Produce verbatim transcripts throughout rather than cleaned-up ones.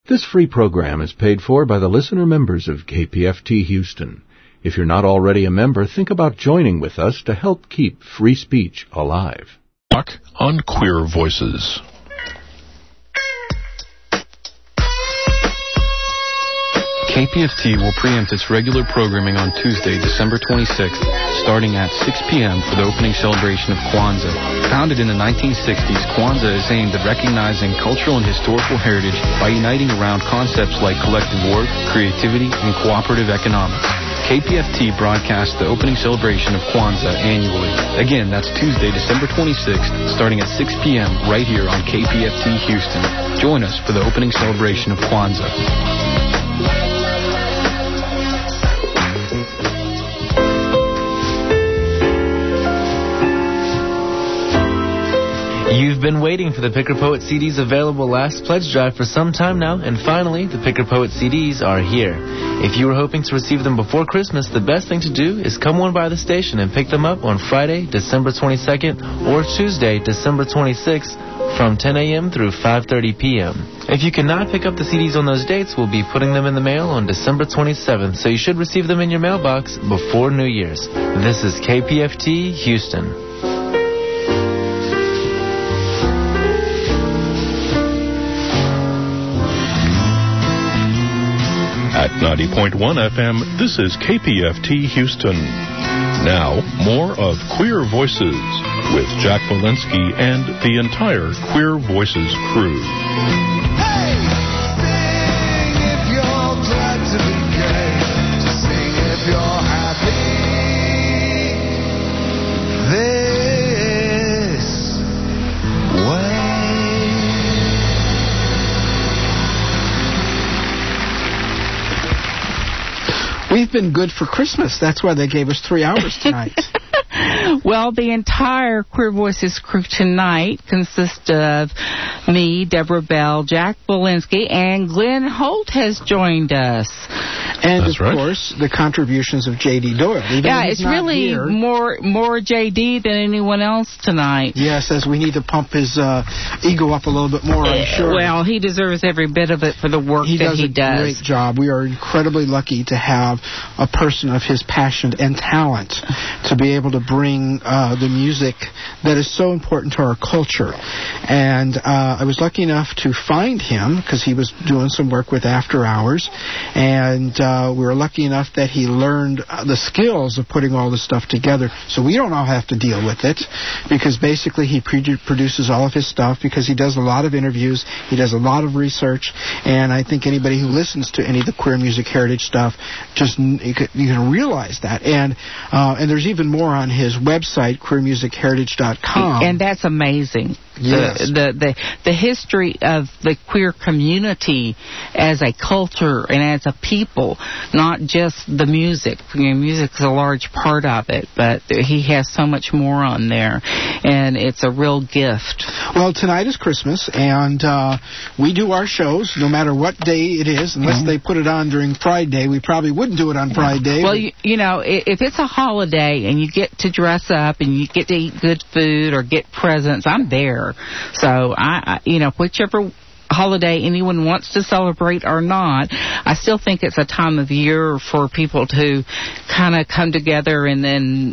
This free program is paid for by the listener members of K P F T Houston. If you're not already a member, think about joining with us to help keep free speech alive. Talk on Queer Voices. K P F T will preempt its regular programming on Tuesday, December twenty-sixth, starting at six p.m. for the opening celebration of Kwanzaa. Founded in the nineteen sixties, Kwanzaa is aimed at recognizing cultural and historical heritage by uniting around concepts like collective work, creativity, and cooperative economics. K P F T broadcasts the opening celebration of Kwanzaa annually. Again, that's Tuesday, December twenty-sixth, starting at six p.m. right here on K P F T Houston. Join us for the opening celebration of Kwanzaa. You've been waiting for the Picker Poet C Ds available last pledge drive for some time now, and finally, the Picker Poet C Ds are here. If you were hoping to receive them before Christmas, the best thing to do is come on by the station and pick them up on Friday, December twenty-second, or Tuesday, December twenty-sixth, from ten a.m. through five thirty p.m. If you cannot pick up the C Ds on those dates, we'll be putting them in the mail on December twenty-seventh, so you should receive them in your mailbox before New Year's. This is K P F T Houston. At ninety point one F M, this is K P F T Houston. Now, more of Queer Voices with Jack Walensky and the entire Queer Voices crew. Hey! Sing if you're glad to be gay. Sing if you're happy. This way. We've been good for Christmas. That's why they gave us three hours tonight. Well, the entire Queer Voices crew tonight consists of me, Deborah Bell, Jack Walensky, and Glenn Holt has joined us. And, That's of right. course, the contributions of J D. Doyle. Even Yeah, he's it's not really here, more more J D than anyone else tonight. Yes, as we need to pump his uh, ego up a little bit more, I'm sure. Well, he deserves every bit of it for the work he that does he a does. great job. We are incredibly lucky to have a person of his passion and talent to be able to bring uh, the music that is so important to our culture. And uh, I was lucky enough to find him because he was doing some work with After Hours, and uh, we were lucky enough that he learned uh, the skills of putting all this stuff together, so we don't all have to deal with it, because basically he pre- produces all of his stuff, because he does a lot of interviews, he does a lot of research, and I think anybody who listens to any of the queer music heritage stuff, just you can, you can realize that. And uh, and there's even more on his website, queer music heritage dot com. And that's amazing. Yes. The, the the the history of the queer community as a culture and as a people, not just the music. You know, music is a large part of it, but he has so much more on there, and it's a real gift. Well, tonight is Christmas, and uh, we do our shows no matter what day it is, unless mm-hmm. they put it on during Friday. We probably wouldn't do it on Friday. Well, you, you know, if it's a holiday and you get to dress up and you get to eat good food or get presents, I'm there. So, I, I, you know, whichever holiday anyone wants to celebrate or not, I still think it's a time of year for people to kind of come together and then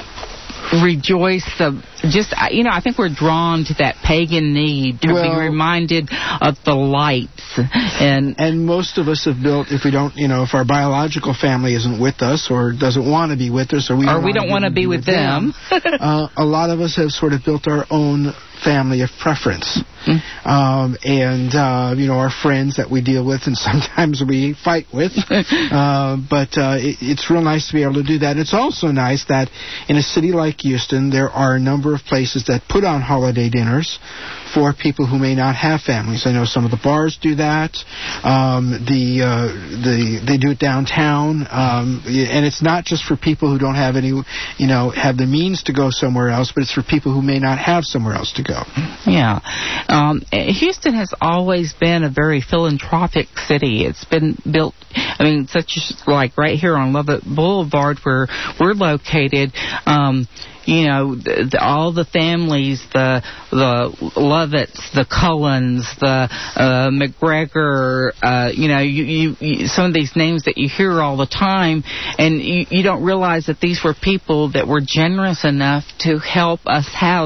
rejoice. The just, you know, I think we're drawn to that pagan need to well, be reminded of the lights. And and most of us have built, if we don't, you know, if our biological family isn't with us or doesn't want to be with us, or we or don't we don't want to be with them, them uh, a lot of us have sort of built our own family of preference. Mm. Um, and, uh, you know, our friends that we deal with and sometimes we fight with. uh, but uh, it, it's real nice to be able to do that. It's also nice that in a city like Houston, there are a number of places that put on holiday dinners for people who may not have families. I know some of the bars do that. Um, the, uh, the they do it downtown. Um, and it's not just for people who don't have any, you know, have the means to go somewhere else, but it's for people who may not have somewhere else to go. Yeah. Um, Houston has always been a very philanthropic city. It's been built, I mean, such as like right here on Lovett Boulevard where we're located. Um, you know, the, the, all the families, the the Lovitts, the Cullens, the uh, McGregor, uh, you know, you, you, you, some of these names that you hear all the time, and you, you don't realize that these were people that were generous enough to help us have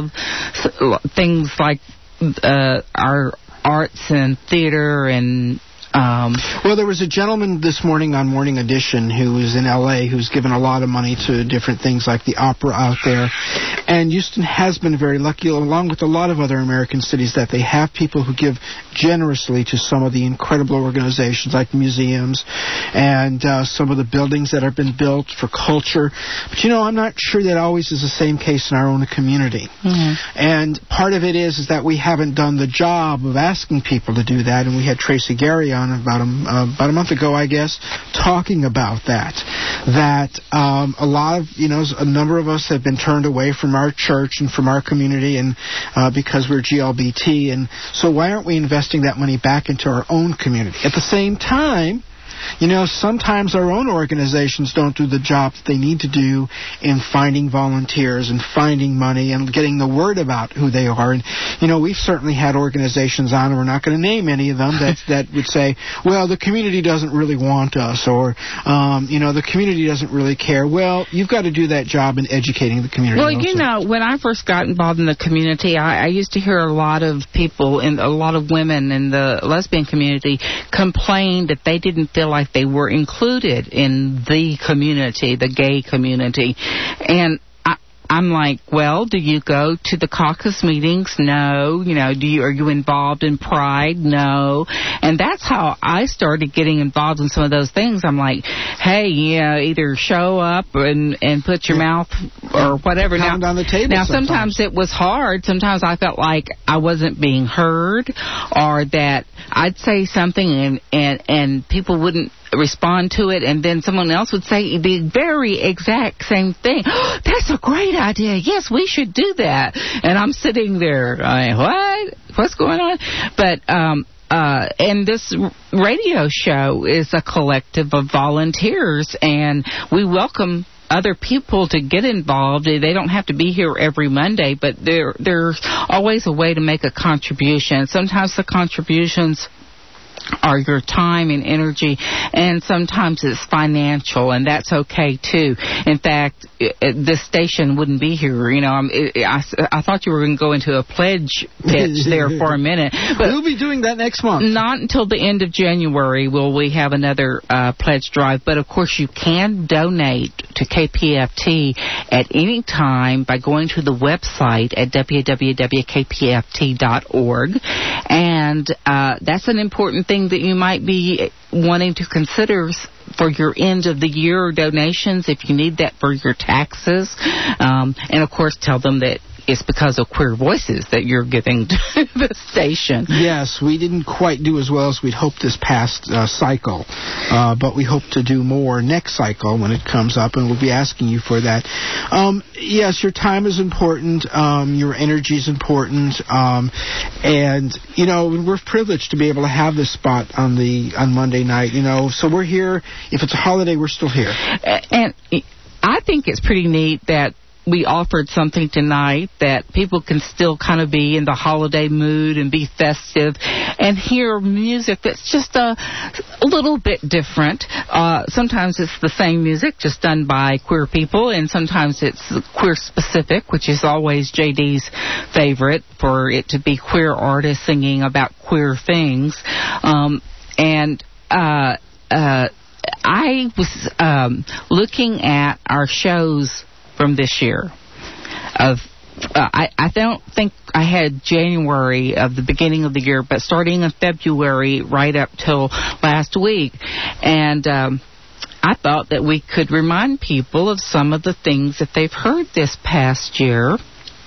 things like uh, our arts and theater and Um, well, there was a gentleman this morning on Morning Edition who was in L A who's given a lot of money to different things like the opera out there. And Houston has been very lucky, along with a lot of other American cities, that they have people who give generously to some of the incredible organizations like museums and uh, some of the buildings that have been built for culture. But, you know, I'm not sure that always is the same case in our own community. Mm-hmm. And part of it is, is that we haven't done the job of asking people to do that. And we had Tracy Gary on about a, uh, about a month ago, I guess, talking about that. That um, a lot of, you know, a number of us have been turned away from our church and from our community, and uh, because we're G L B T, and so why aren't we investing that money back into our own community? At the same time, you know, sometimes our own organizations don't do the job that they need to do in finding volunteers and finding money and getting the word about who they are. And, you know, we've certainly had organizations on, and we're not going to name any of them, that that would say, well, the community doesn't really want us, or, um, you know, the community doesn't really care. Well, you've got to do that job in educating the community. Well, also. You know, when I first got involved in the community, I, I used to hear a lot of people, and a lot of women in the lesbian community complain that they didn't feel like they were included in the community, the gay community. And I, I'm like, well, do you go to the caucus meetings? No. You know, do you are you involved in Pride? No. And that's how I started getting involved in some of those things. I'm like, hey, yeah, either show up and and put your yeah. mouth or whatever. Pound now, on the table. Now, sometimes. sometimes it was hard. Sometimes I felt like I wasn't being heard, or that I'd say something and and and people wouldn't respond to it, and then someone else would say the very exact same thing. Oh, that's a great idea. Yes, we should do that. And I'm sitting there, I mean, what? What's going on? But um, uh, and this radio show is a collective of volunteers, and we welcome other people to get involved. They don't have to be here every Monday, but there there's always a way to make a contribution. Sometimes the contributions are your time and energy, and sometimes it's financial, and that's okay too. In fact, it, it, this station wouldn't be here. You know, I'm, it, I, I thought you were going to go into a pledge pitch there for a minute, but we'll be doing that next month. Not until the end of January will we have another uh, pledge drive. But of course, you can donate to K P F T at any time by going to the website at w w w dot k p f t dot org, and uh, that's an important thing that you might be wanting to consider for your end of the year donations, if you need that for your taxes. Um, and of course, tell them that it's because of Queer Voices that you're giving to the station. Yes, we didn't quite do as well as we'd hoped this past uh, cycle, uh, but we hope to do more next cycle when it comes up, and we'll be asking you for that. Um, yes, your time is important, um, your energy is important, um, and, you know, we're privileged to be able to have this spot on the on Monday night, you know, so we're here. If it's a holiday, we're still here. And I think it's pretty neat that we offered something tonight that people can still kind of be in the holiday mood and be festive and hear music that's just a, a little bit different. Uh, sometimes it's the same music, just done by queer people, and sometimes it's queer specific, which is always J D's favorite, for it to be queer artists singing about queer things. Um, and uh, uh, I was um, looking at our shows from this year. Of uh, I, I don't think I had January of the beginning of the year, but starting in February right up till last week. And um, I thought that we could remind people of some of the things that they've heard this past year.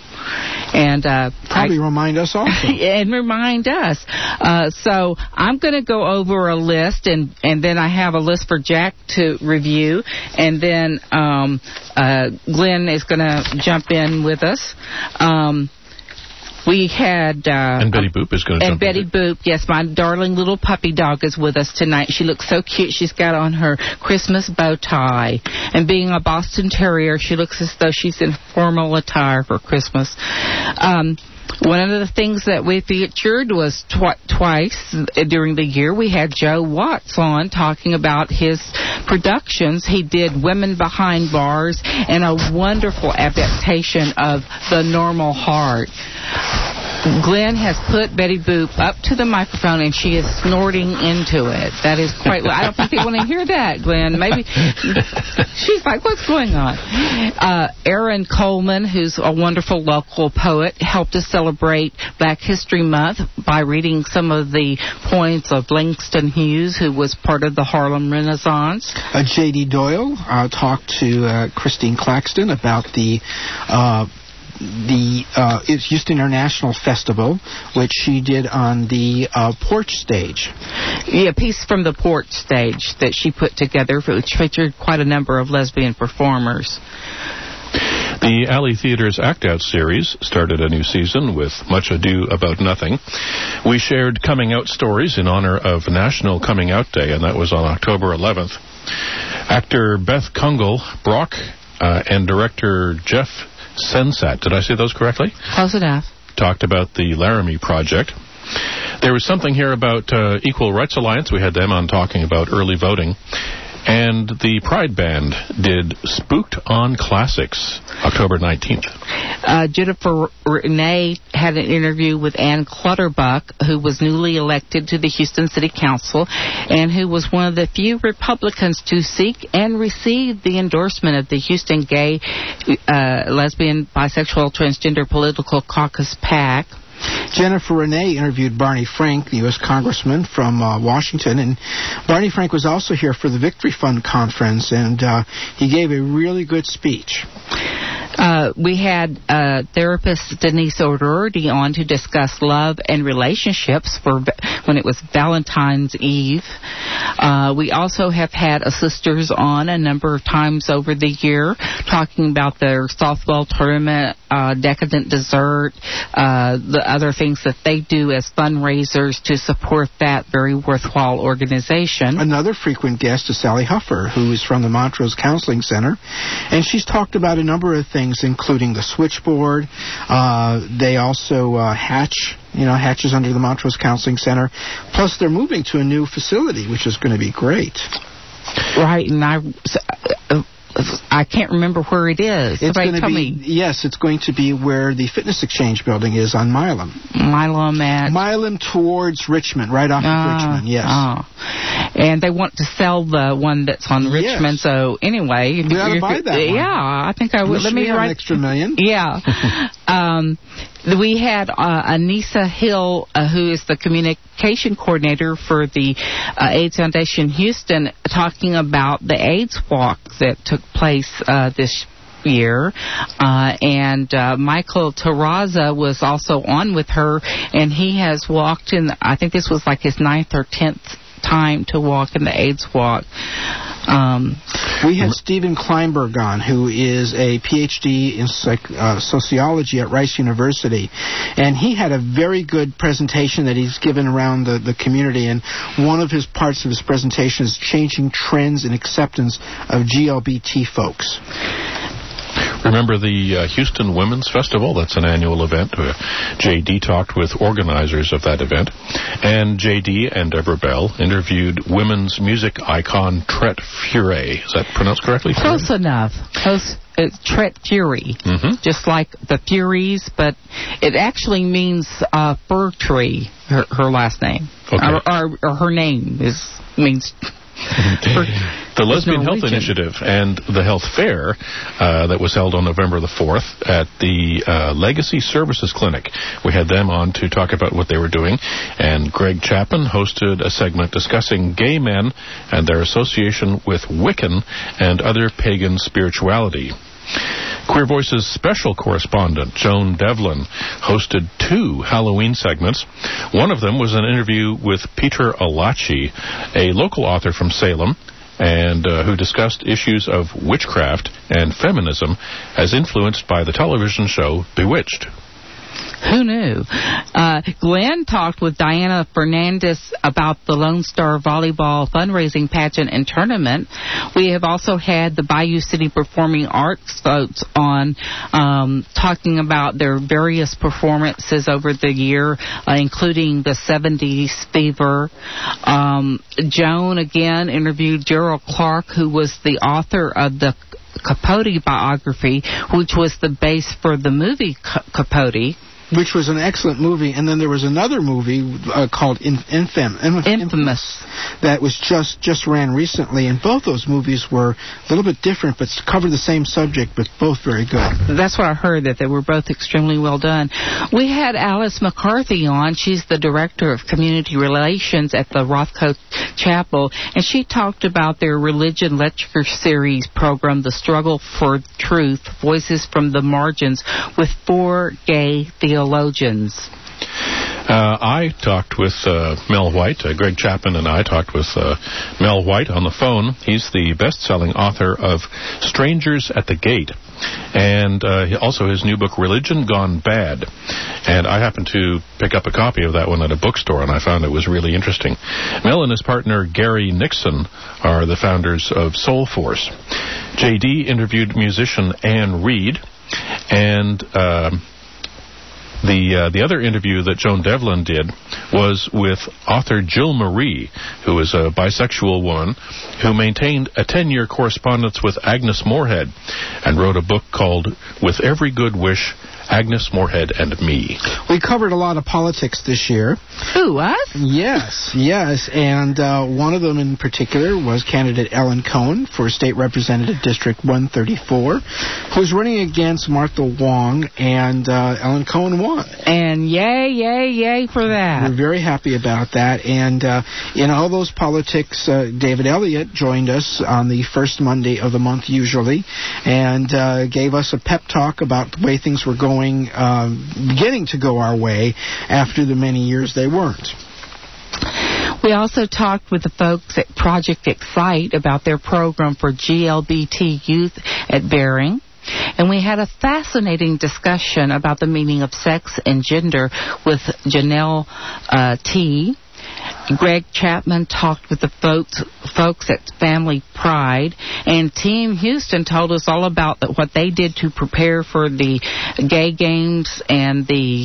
And uh, probably I, remind us also. and remind us. Uh, so I'm going to go over a list, and, and then I have a list for Jack to review, and then um, uh, Glenn is going to jump in with us. Um, we had... Uh, and Betty Boop is going to And jump Betty in Boop, yes, my darling little puppy dog is with us tonight. She looks so cute. She's got on her Christmas bow tie. And being a Boston Terrier, she looks as though she's in formal attire for Christmas. Um... One of the things that we featured was tw- twice during the year. We had Joe Watts on talking about his productions. He did Women Behind Bars and a wonderful adaptation of The Normal Heart. Glenn has put Betty Boop up to the microphone, and she is snorting into it. That is quite... I don't think they want to hear that, Glenn. Maybe... She's like, what's going on? Uh, Aaron Coleman, who's a wonderful local poet, helped us celebrate Black History Month by reading some of the poems of Langston Hughes, who was part of the Harlem Renaissance. Uh, J D. Doyle uh, talked to uh, Christine Claxton about the... Uh, the uh, it's Houston International Festival, which she did on the uh, porch stage. Yeah, a piece from the porch stage that she put together, which featured quite a number of lesbian performers. The Alley Theater's Act Out series started a new season with Much Ado About Nothing. We shared coming out stories in honor of National Coming Out Day, and that was on October eleventh. Actor Beth Kungle Brock uh, and director Jeff Sensat, did I say those correctly? Close enough. Talked about the Laramie Project. There was something here about uh, Equal Rights Alliance. We had them on talking about early voting. And the Pride Band did Spooked on Classics, October nineteenth. Uh, Jennifer Renee had an interview with Ann Clutterbuck, who was newly elected to the Houston City Council and who was one of the few Republicans to seek and receive the endorsement of the Houston Gay, uh, Lesbian, Bisexual, Transgender Political Caucus PAC. Jennifer Renee interviewed Barney Frank, the U S Congressman from uh, Washington, and Barney Frank was also here for the Victory Fund conference, and uh, he gave a really good speech. Uh, we had uh, therapist Denise O'Rourke on to discuss love and relationships for when it was Valentine's Eve. Uh, we also have had a sisters on a number of times over the year talking about their softball tournament, uh, Decadent Dessert, uh, the other things that they do as fundraisers to support that very worthwhile organization. Another frequent guest is Sally Huffer, who is from the Montrose Counseling Center, and she's talked about a number of things, including the switchboard. Uh, they also uh, hatch, you know, hatches under the Montrose Counseling Center. Plus, they're moving to a new facility, which is going to be great. Right, and I... Uh, I can't remember where it is. It's Somebody going to tell be, me. Yes, it's going to be where the Fitness Exchange building is on Milam. Milam at... Milam towards Richmond, right off uh, of Richmond, yes. Uh, and they want to sell the one that's on Yes. Richmond, so anyway... We ought to buy that one. Yeah, I think I would. Let me have write... an extra million. Yeah. um, we had uh, Anissa Hill, uh, who is the communication coordinator for the uh, AIDS Foundation Houston, talking about the AIDS walk that took place uh, this year. Uh, and uh, Michael Terraza was also on with her, and he has walked in, I think this was like his ninth or tenth time to walk in the AIDS walk. Um, we had Stephen Kleinberg on, who is a P H D in psych, uh, sociology at Rice University, and he had a very good presentation that he's given around the, the community, and one of his parts of his presentation is changing trends in acceptance of G L B T folks. Remember the uh, Houston Women's Festival? That's an annual event. Uh, J D talked with organizers of that event. And J D and Deborah Bell interviewed women's music icon Tret Fury. Is that pronounced correctly? Close Fury? enough. Close. It's Tret Fury. Mm-hmm. Just like the Furies, but it actually means uh, fir tree, her, her last name. Okay. Or, or, or her name is means... The Lesbian Health Initiative and the Health Fair uh, that was held on November the fourth at the uh, Legacy Services Clinic. We had them on to talk about what they were doing, and Greg Chapman hosted a segment discussing gay men and their association with Wiccan and other pagan spirituality. Queer Voice's special correspondent, Joan Devlin, hosted two Halloween segments. One of them was an interview with Peter Alachi, a local author from Salem, and uh, who discussed issues of witchcraft and feminism as influenced by the television show Bewitched. Who knew? Uh, Glenn talked with Diana Fernandez about the Lone Star Volleyball fundraising pageant and tournament. We have also had the Bayou City Performing Arts folks on um, talking about their various performances over the year, uh, including the seventies Fever. Um, Joan, again, interviewed Gerald Clark, who was the author of the Capote biography, which was the base for the movie Capote. Which was an excellent movie, and then there was another movie uh, called In- Infam- Infamous, Infamous that was just just ran recently, and both those movies were a little bit different, but covered the same subject, but both very good. That's what I heard, that they were both extremely well done. We had Alice McCarthy on. She's the Director of Community Relations at the Rothko Chapel, and she talked about their Religion Lecture Series program, The Struggle for Truth, Voices from the Margins, with four gay theologians. Theologians. Uh, I talked with uh, Mel White. Uh, Greg Chapman and I talked with uh, Mel White on the phone. He's the best-selling author of Strangers at the Gate, and uh, also his new book, Religion Gone Bad. And I happened to pick up a copy of that one at a bookstore, and I found it was really interesting. Mel and his partner, Gary Nixon, are the founders of Soul Force. J D interviewed musician Ann Reed, and... Uh, The uh, the other interview that Joan Devlin did was with author Jill Marie, who is a bisexual woman who maintained a ten-year correspondence with Agnes Moorehead and wrote a book called With Every Good Wish, Agnes Moorehead and Me. We covered a lot of politics this year. Who, us? Yes, yes, and uh, one of them in particular was candidate Ellen Cohen for State Representative District one thirty-four, who was running against Martha Wong, and uh, Ellen Cohen won. And yay, yay, yay for that. We're very happy about that, and uh, in all those politics, uh, David Elliott joined us on the first Monday of the month usually, and uh, gave us a pep talk about the way things were going Uh, beginning to go our way after the many years they weren't. We also talked with the folks at Project Excite about their program for G L B T youth at Bering. And we had a fascinating discussion about the meaning of sex and gender with Janelle uh, T. Greg Chapman talked with the folks, folks at Family Pride, and Team Houston told us all about the, what they did to prepare for the gay games and the,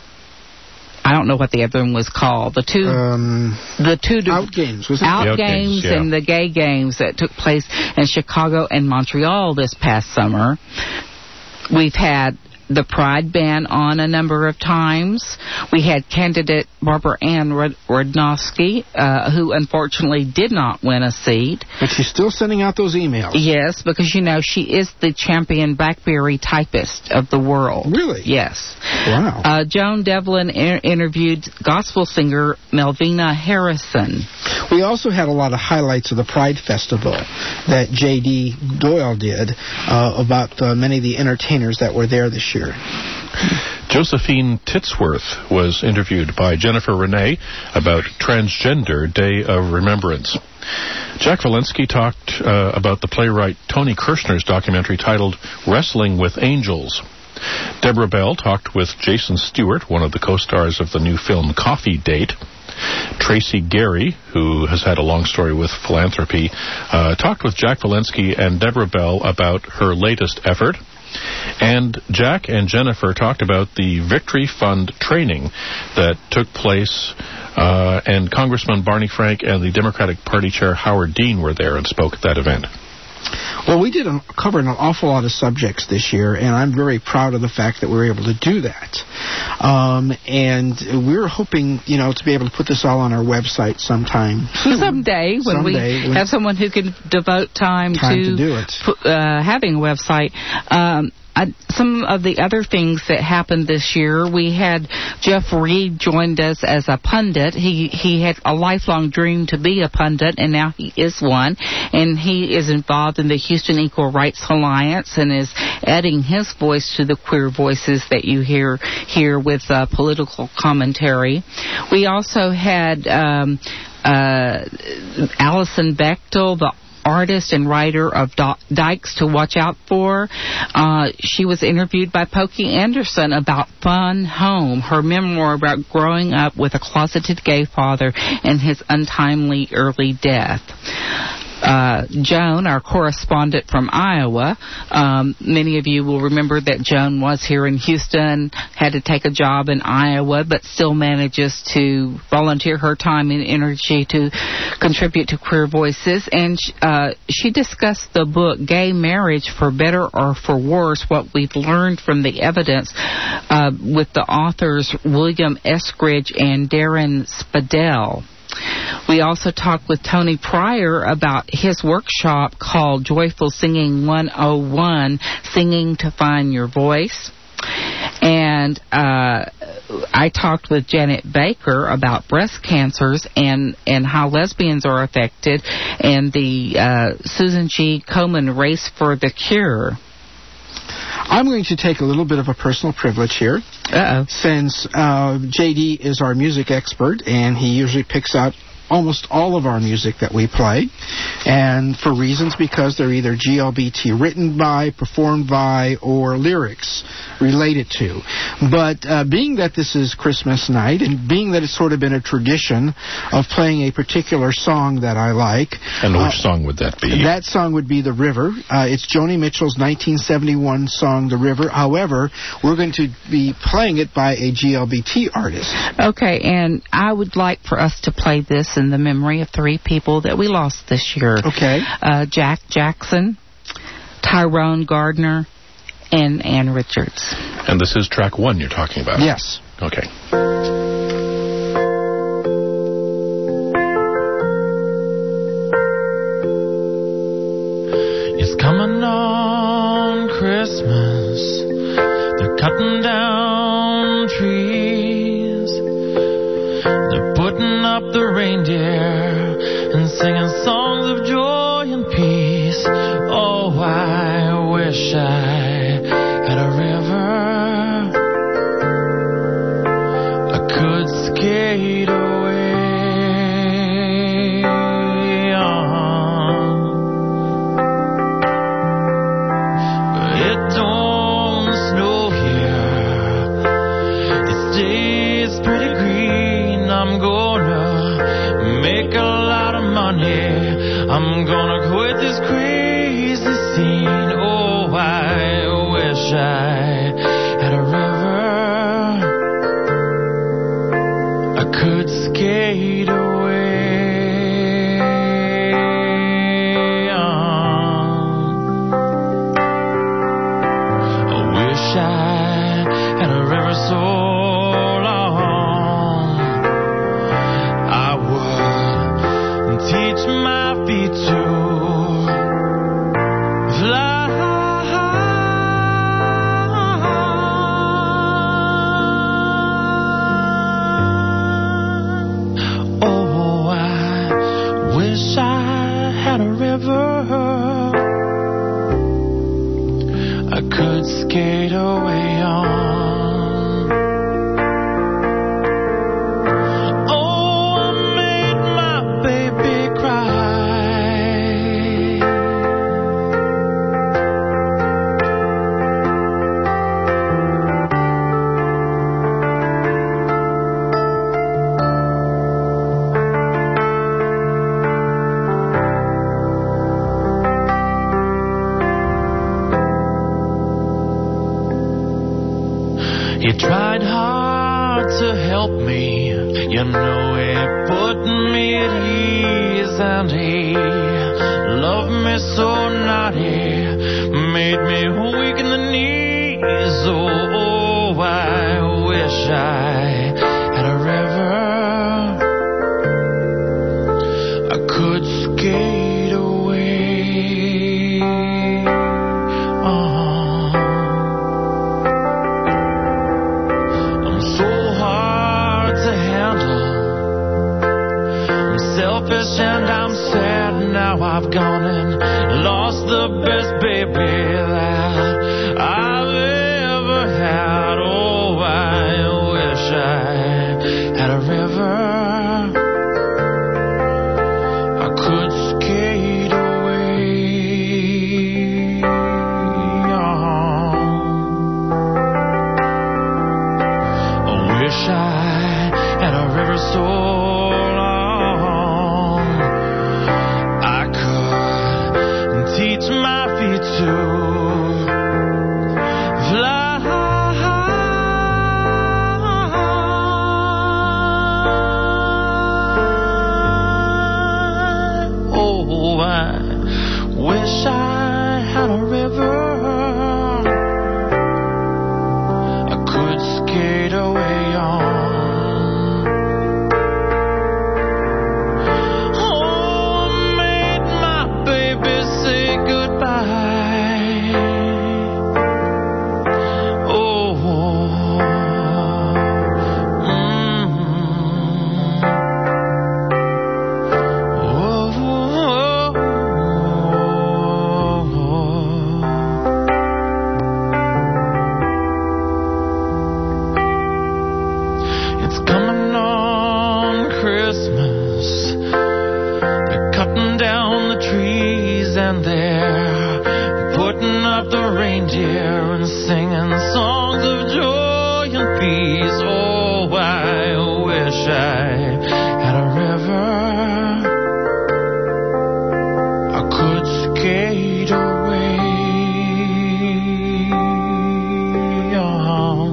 I don't know what the other one was called, the two, um, the two out games, was it? out, out games, games yeah. and the gay games that took place in Chicago and Montreal this past summer. We've had the Pride Band on a number of times. We had candidate Barbara Ann Rodnowski, uh, who unfortunately did not win a seat. But she's still sending out those emails. Yes, because, you know, she is the champion BlackBerry typist of the world. Really? Yes. Wow. Uh, Joan Devlin inter- interviewed gospel singer Melvina Harrison. We also had a lot of highlights of the Pride Festival that J D Doyle did uh, about uh, many of the entertainers that were there this year. Josephine Titsworth was interviewed by Jennifer Renee about Transgender Day of Remembrance. Jack Walensky talked uh, about the playwright Tony Kirshner's documentary titled Wrestling with Angels. Deborah Bell talked with Jason Stewart, one of the co-stars of the new film Coffee Date. Tracy Gary, who has had a long story with philanthropy, uh, talked with Jack Walensky and Deborah Bell about her latest effort. And Jack and Jennifer talked about the Victory Fund training that took place, uh, and Congressman Barney Frank and the Democratic Party Chair Howard Dean were there and spoke at that event. Well, we did a, cover an awful lot of subjects this year, and I'm very proud of the fact that we were able to do that. Um, and we were hoping, you know, to be able to put this all on our website sometime soon. Someday, when Someday, we when have someone who can devote time, time to, to do it. Uh, having a website. Um, I, some of the other things that happened this year, we had Jeff Reed joined us as a pundit. He he had a lifelong dream to be a pundit, and now he is one. And he is involved in the Houston Equal Rights Alliance and is adding his voice to the queer voices that you hear here with uh, political commentary. We also had um, uh, Allison Bechtel, the artist and writer of Do- Dykes to Watch Out For. Uh, she was interviewed by Pokey Anderson about Fun Home, her memoir about growing up with a closeted gay father and his untimely early death. Uh, Joan, our correspondent from Iowa, um, many of you will remember that Joan was here in Houston, had to take a job in Iowa, but still manages to volunteer her time and energy to contribute to Queer Voices. And uh, she discussed the book Gay Marriage, For Better or For Worse, What We've Learned from the Evidence, uh, with the authors William Eskridge and Darren Spadell. We also talked with Tony Pryor about his workshop called Joyful Singing one oh one, Singing to Find Your Voice. And uh, I talked with Janet Baker about breast cancers and, and how lesbians are affected, and the uh, Susan G. Komen Race for the Cure. I'm going to take a little bit of a personal privilege here. Uh-oh. Since uh, J D is our music expert, and he usually picks out almost all of our music that we play, and for reasons because they're either G L B T written by, performed by, or lyrics related to. But uh, being that this is Christmas night, and being that it's sort of been a tradition of playing a particular song that I like. And which uh, song would that be? That song would be The River. Uh, it's Joni Mitchell's nineteen seventy-one song, The River. However, we're going to be playing it by a G L B T artist. Okay, and I would like for us to play this in the memory of three people that we lost this year. Okay. Uh, Jack Jackson, Tyrone Gardner, and Ann Richards. And this is track one you're talking about? Yes. Okay. It's coming on Christmas. They're cutting down trees. They're putting up the reindeer and singing songs of joy and peace. Oh, I wish I had a river I could skate away on. But it don't snow here. It stays pretty green. I'm gonna make a lot of money. I'm gonna quit this crazy scene. Oh, I wish I had a river I could skate away on. I wish I had a river so long I would teach my feet to fly. Oh, I wish I had a river I could skate away on. Oh, I made my baby cry. He tried hard to help me, you know he put me at ease, and he loved me so naughty, made me weak in the knees. Oh, I wish I had a river I could skate away on. And I'm sad now. I've gone and lost the best baby that I've ever had. Oh, I wish I had a river I could skate away had a river I could skate away on. Oh, made my baby say goodbye. Oh, mm. Oh, it's coming on Christmas. They're cutting down the trees and they're putting up the reindeer and singing songs of joy and peace. Oh, I wish I had a river I could skate away on.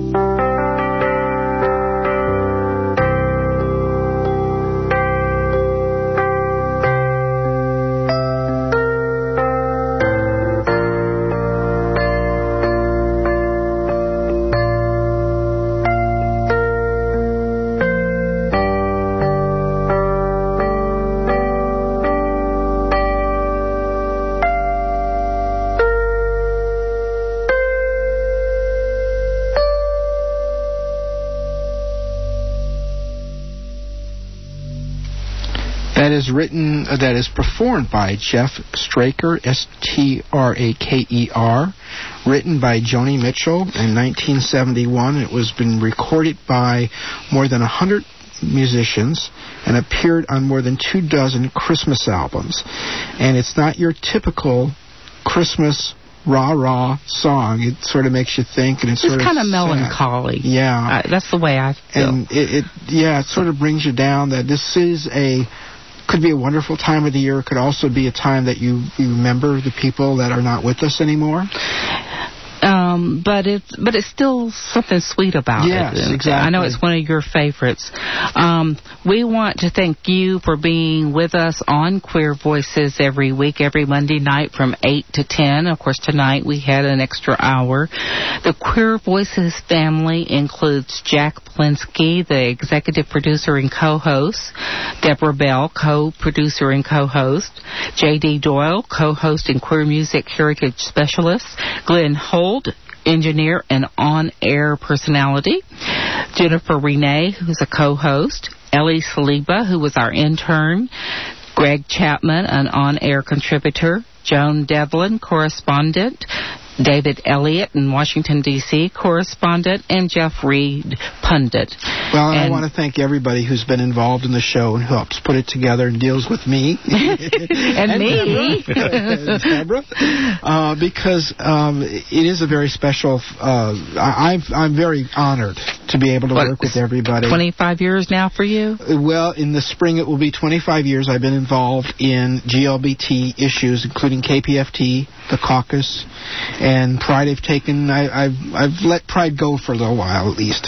That is written, uh, that is performed by Jeff Straker, S T R A K E R, written by Joni Mitchell in nineteen seventy-one. It was been recorded by more than one hundred musicians and appeared on more than two dozen Christmas albums. And it's not your typical Christmas rah-rah song. It sort of makes you think, and it's, It's sort kind of sad. melancholy. Yeah. Uh, that's the way I feel. And it, it, yeah, it sort of brings you down that this is a, could be a wonderful time of the year. It could also be a time that you, you remember the people that are not with us anymore. Um, but it's but it's still something sweet about Yes, it. exactly. I know it's one of your favorites. Um, we want to thank you for being with us on Queer Voices every week, every Monday night from eight to ten. Of course, tonight we had an extra hour. The Queer Voices family includes Jack Plinsky, the executive producer and co-host, Deborah Bell, co-producer and co-host, J D Doyle, co-host and queer music heritage specialist, Glenn Holt, engineer and on-air personality, Jennifer Renee, who's a co-host, Ellie Saliba, who was our intern, Greg Chapman, an on-air contributor, Joan Devlin, correspondent, David Elliott in Washington, D C, correspondent, and Jeff Reed, pundit. Well, and and I want to thank everybody who's been involved in the show and who helps put it together and deals with me. and, and me. Deborah, Deborah uh, because um, it is a very special, uh, I, I'm, I'm very honored to be able to What, work with everybody. twenty-five years now for you? Well, in the spring it will be twenty-five years I've been involved in G L B T issues, including K P F T, the caucus, and Pride. I've taken, I, I've, I've let Pride go for a little while at least.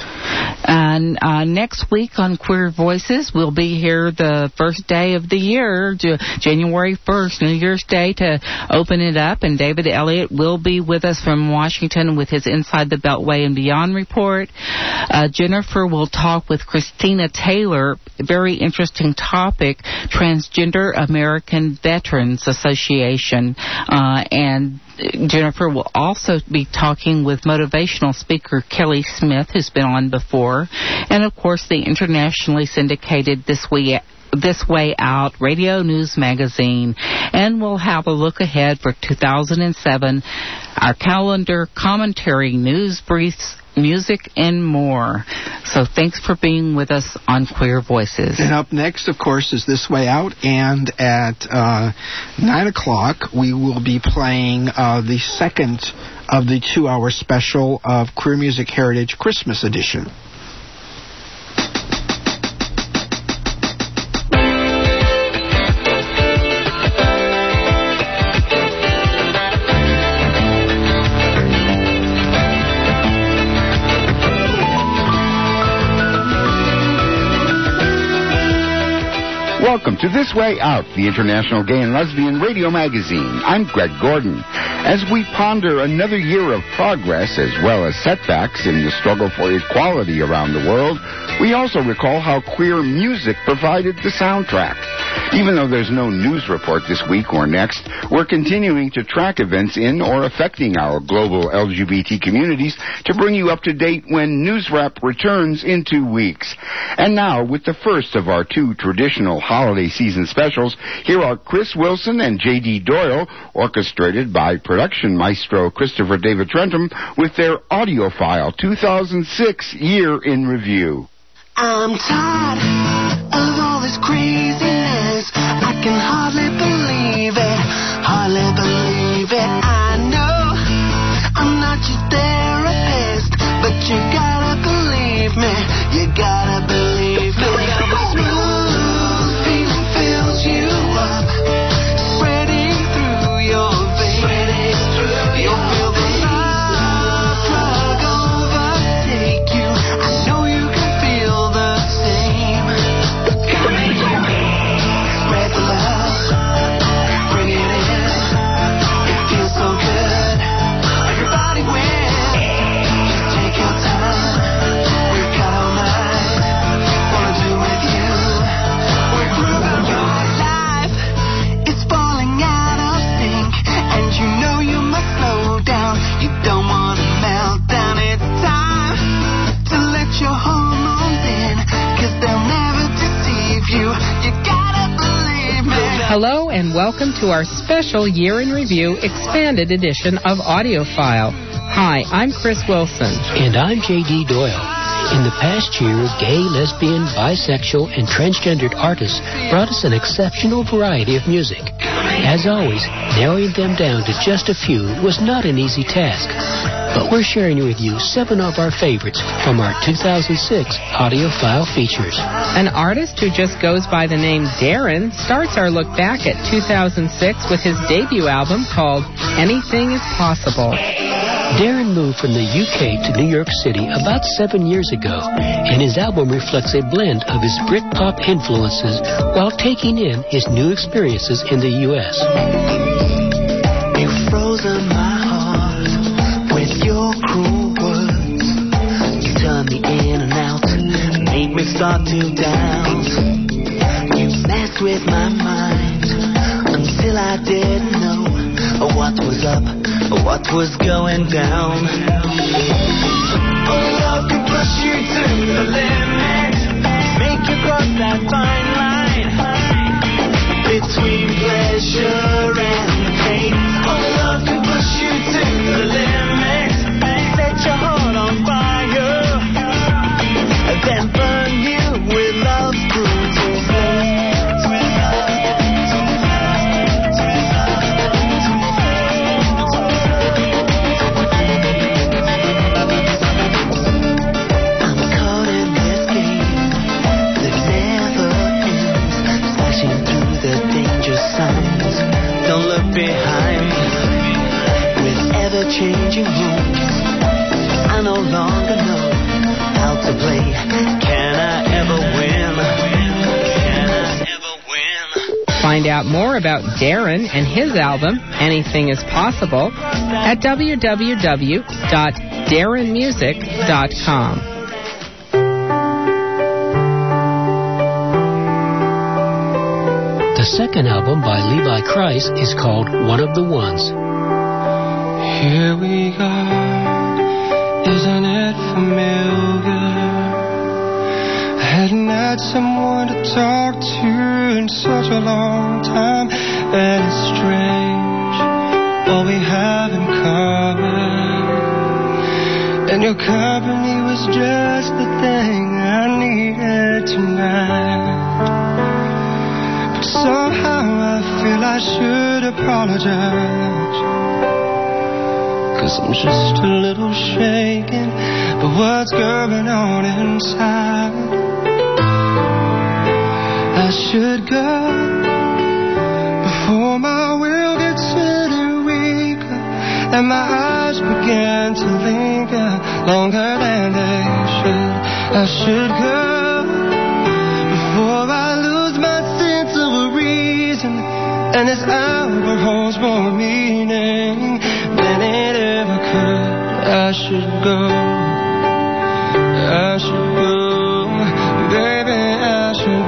And uh, next week on Queer Voices, we'll be here the first day of the year, J- January first, New Year's Day, to open it up. And David Elliott will be with us from Washington with his Inside the Beltway and Beyond report. Uh, Jennifer will talk with Christina Taylor, very interesting topic, Transgender American Veterans Association. Uh, and Jennifer will also be talking with motivational speaker Kelly Smith, who's been on before, and of course the internationally syndicated This Way This Way Out radio news magazine. And we'll have a look ahead for two thousand seven, our calendar, commentary, news briefs, music, and more. So thanks for being with us on Queer Voices. And up next, of course, is This Way Out, and at uh, nine o'clock we will be playing uh, the second of the two-hour special of Queer Music Heritage Christmas Edition. Welcome to This Way Out, the International Gay and Lesbian Radio Magazine. I'm Greg Gordon. As we ponder another year of progress as well as setbacks in the struggle for equality around the world, we also recall how queer music provided the soundtrack. Even though there's no news report this week or next, we're continuing to track events in or affecting our global L G B T communities to bring you up to date when News Wrap returns in two weeks. And now, with the first of our two traditional holiday season specials, here are Chris Wilson and J D Doyle, orchestrated by production maestro Christopher David Trentham, with their Audiophile two thousand six Year in Review. I'm tired of all this craziness. I can hardly believe it, hardly believe it. I know I'm not your therapist, but you gotta believe me, you gotta believe me. The smooth feeling fills you up, spreading through your veins. You'll feel the love drug overtake you. I know you can feel the same. Come and get me, spread the love, bring it in. It feels so good, everybody wins. Just take your time, we've got all night. Wanna do with you, we're grooving. Your life, it's falling out of sync, and you know you must slow down. You don't wanna melt down. It's time to let your hormones in, 'cause they'll never deceive you. You gotta believe me. Hello and welcome to our special Year in Review expanded edition of Audiophile. Hi, I'm Chris Wilson. And I'm J D Doyle. In the past year, gay, lesbian, bisexual, and transgendered artists brought us an exceptional variety of music. As always, narrowing them down to just a few was not an easy task. But we're sharing with you seven of our favorites from our two thousand six Audiophile features. An artist who just goes by the name Darren starts our look back at two thousand six with his debut album called Anything is Possible. Darren moved from the U K to New York City about seven years ago, and his album reflects a blend of his Britpop influences while taking in his new experiences in the U S. You've frozen my heart with your cruel words. You turn me in and out, make me start to doubt. You messed with my mind until I didn't know what was up, what was going down. Oh, love can push you to the limit, make you cross that fine line between pleasure and pain. Oh, love can push you to the limit, set your heart on fire, and then burn you with love's brutal flame. Don't look behind. With ever-changing rules, I no longer know how to play. Can I ever win? Can I ever win? Find out more about Darren and his album, Anything is Possible, at w w w dot darren music dot com. The second album by Levi Christ is called One of the Ones. Here we are, isn't it familiar? I hadn't had someone to talk to in such a long time, and it's strange what we have in common. And your company was just the thing I needed tonight. Somehow I feel I should apologize, 'cause I'm just a little shaken by what's going on inside. I should go before my will gets any weaker, and my eyes begin to linger longer than they should. I should go before I lose my sense of And this hour holds more meaning than it ever could. I should go, I should go, baby, I should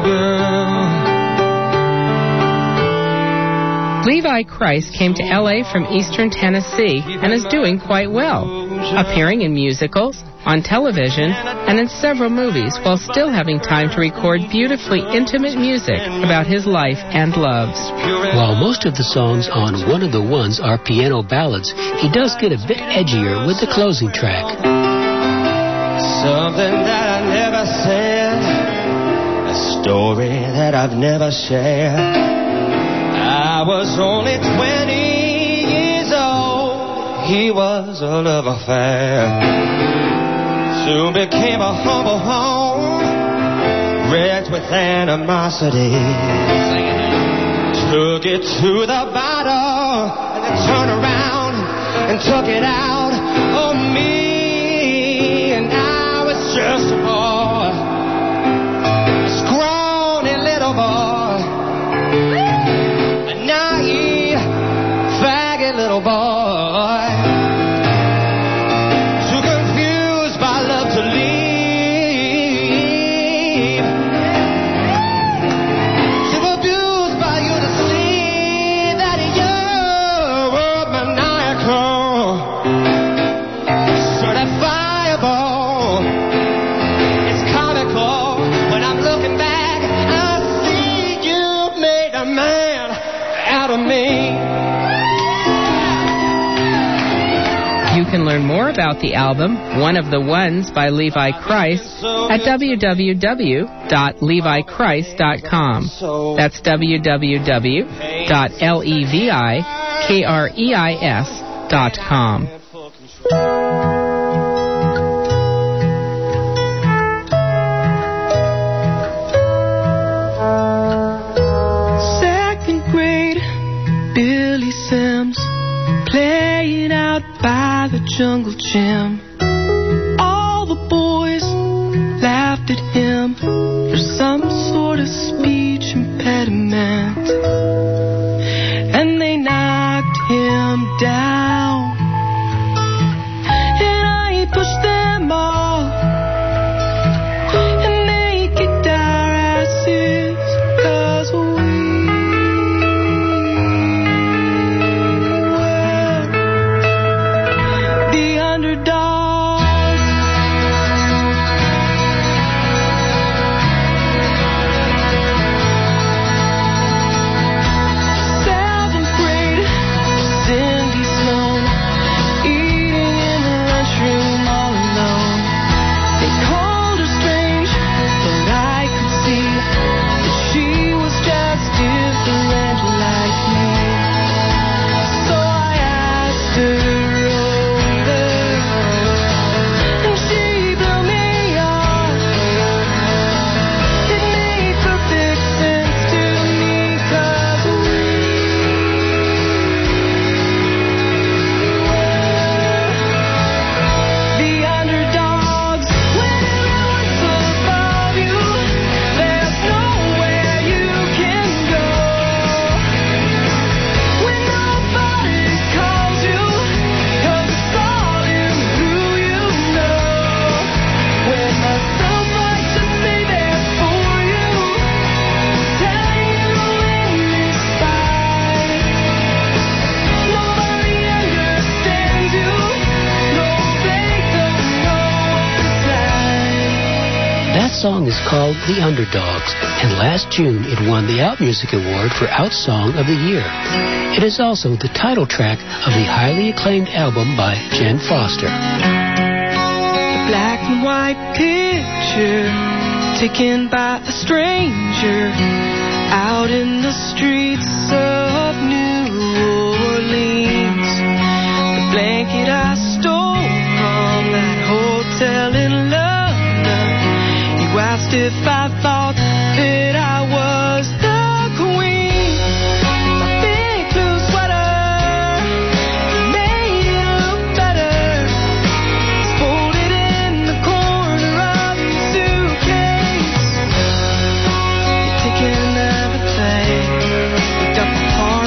go. Levi Christ came to L A from eastern Tennessee and is doing quite well, appearing in musicals, on television, and in several movies, while still having time to record beautifully intimate music about his life and loves. While most of the songs on One of the Ones are piano ballads, he does get a bit edgier with the closing track. Something that I never said, a story that I've never shared. I was only twenty years old, he was a love affair. Soon became a humble home, wrecked with animosity. Took it to the bottom, and then turned around and took it out on me. And I was just a boy, a scrawny little boy, a naive, faggot little boy. You can learn more about the album, One of the Ones by Levi Christ, at w w w dot levi christ dot com. That's w w w dot levi christ dot com. Second grade, Billy Sims playing out by the jungle gym. All the boys laughed at him for some sort of speech impediment, and they knocked him down. And I pushed them off, and they kicked our asses, 'cause we song is called The Underdogs, and last June it won the Out Music Award for Out Song of the Year. It is also the title track of the highly acclaimed album by Jen Foster. The black and white picture taken by a stranger out in the streets of New Orleans. The blanket I stole from that hotel in London. You asked if I thought that I was the queen. My big blue sweater made it look better. It's folded in the corner of your suitcase. You're taking everything, picked up the part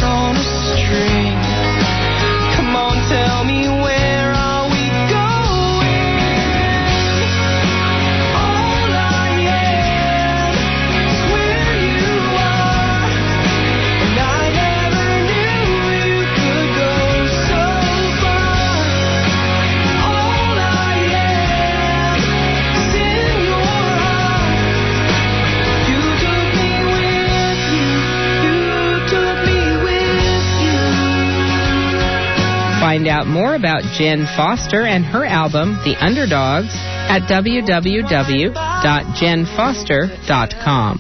find out more about Jen Foster and her album, The Underdogs, at w w w dot jen foster dot com.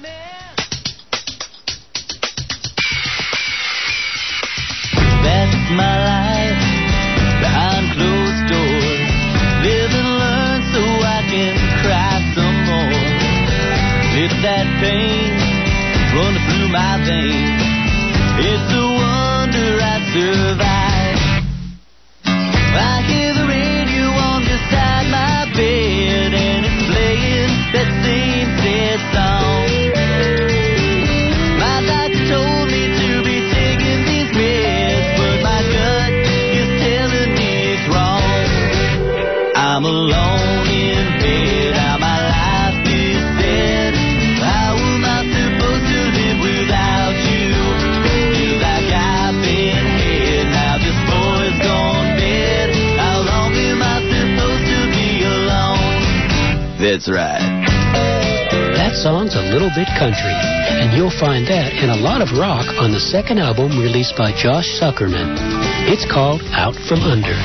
That's my life behind closed doors. Live and learn so I can cry some more. Let that pain run through my veins. It's a wonder I survived. I hear the radio on beside my bed, and it's playing that same sad song. My doctor told me to be taking these meds, but my gut is telling me it's wrong. I'm alone in bed, how my life is dead. How am I supposed to live without you? Feel like I've been hit, now this boy's gone dead. How long am I supposed to be alone? That's right. That song's a little bit country, and you'll find that and a lot of rock on the second album released by Josh Zuckerman. It's called Out From Under.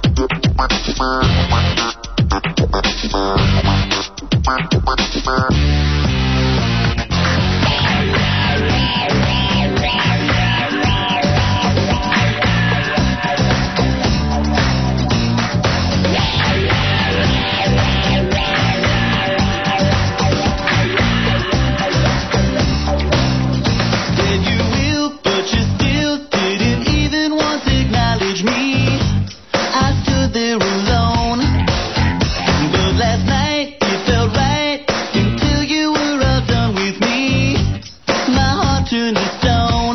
Said you will, but you still didn't even once acknowledge me. I stood there alone, but last night it felt right until you were all done with me. My heart turned to stone.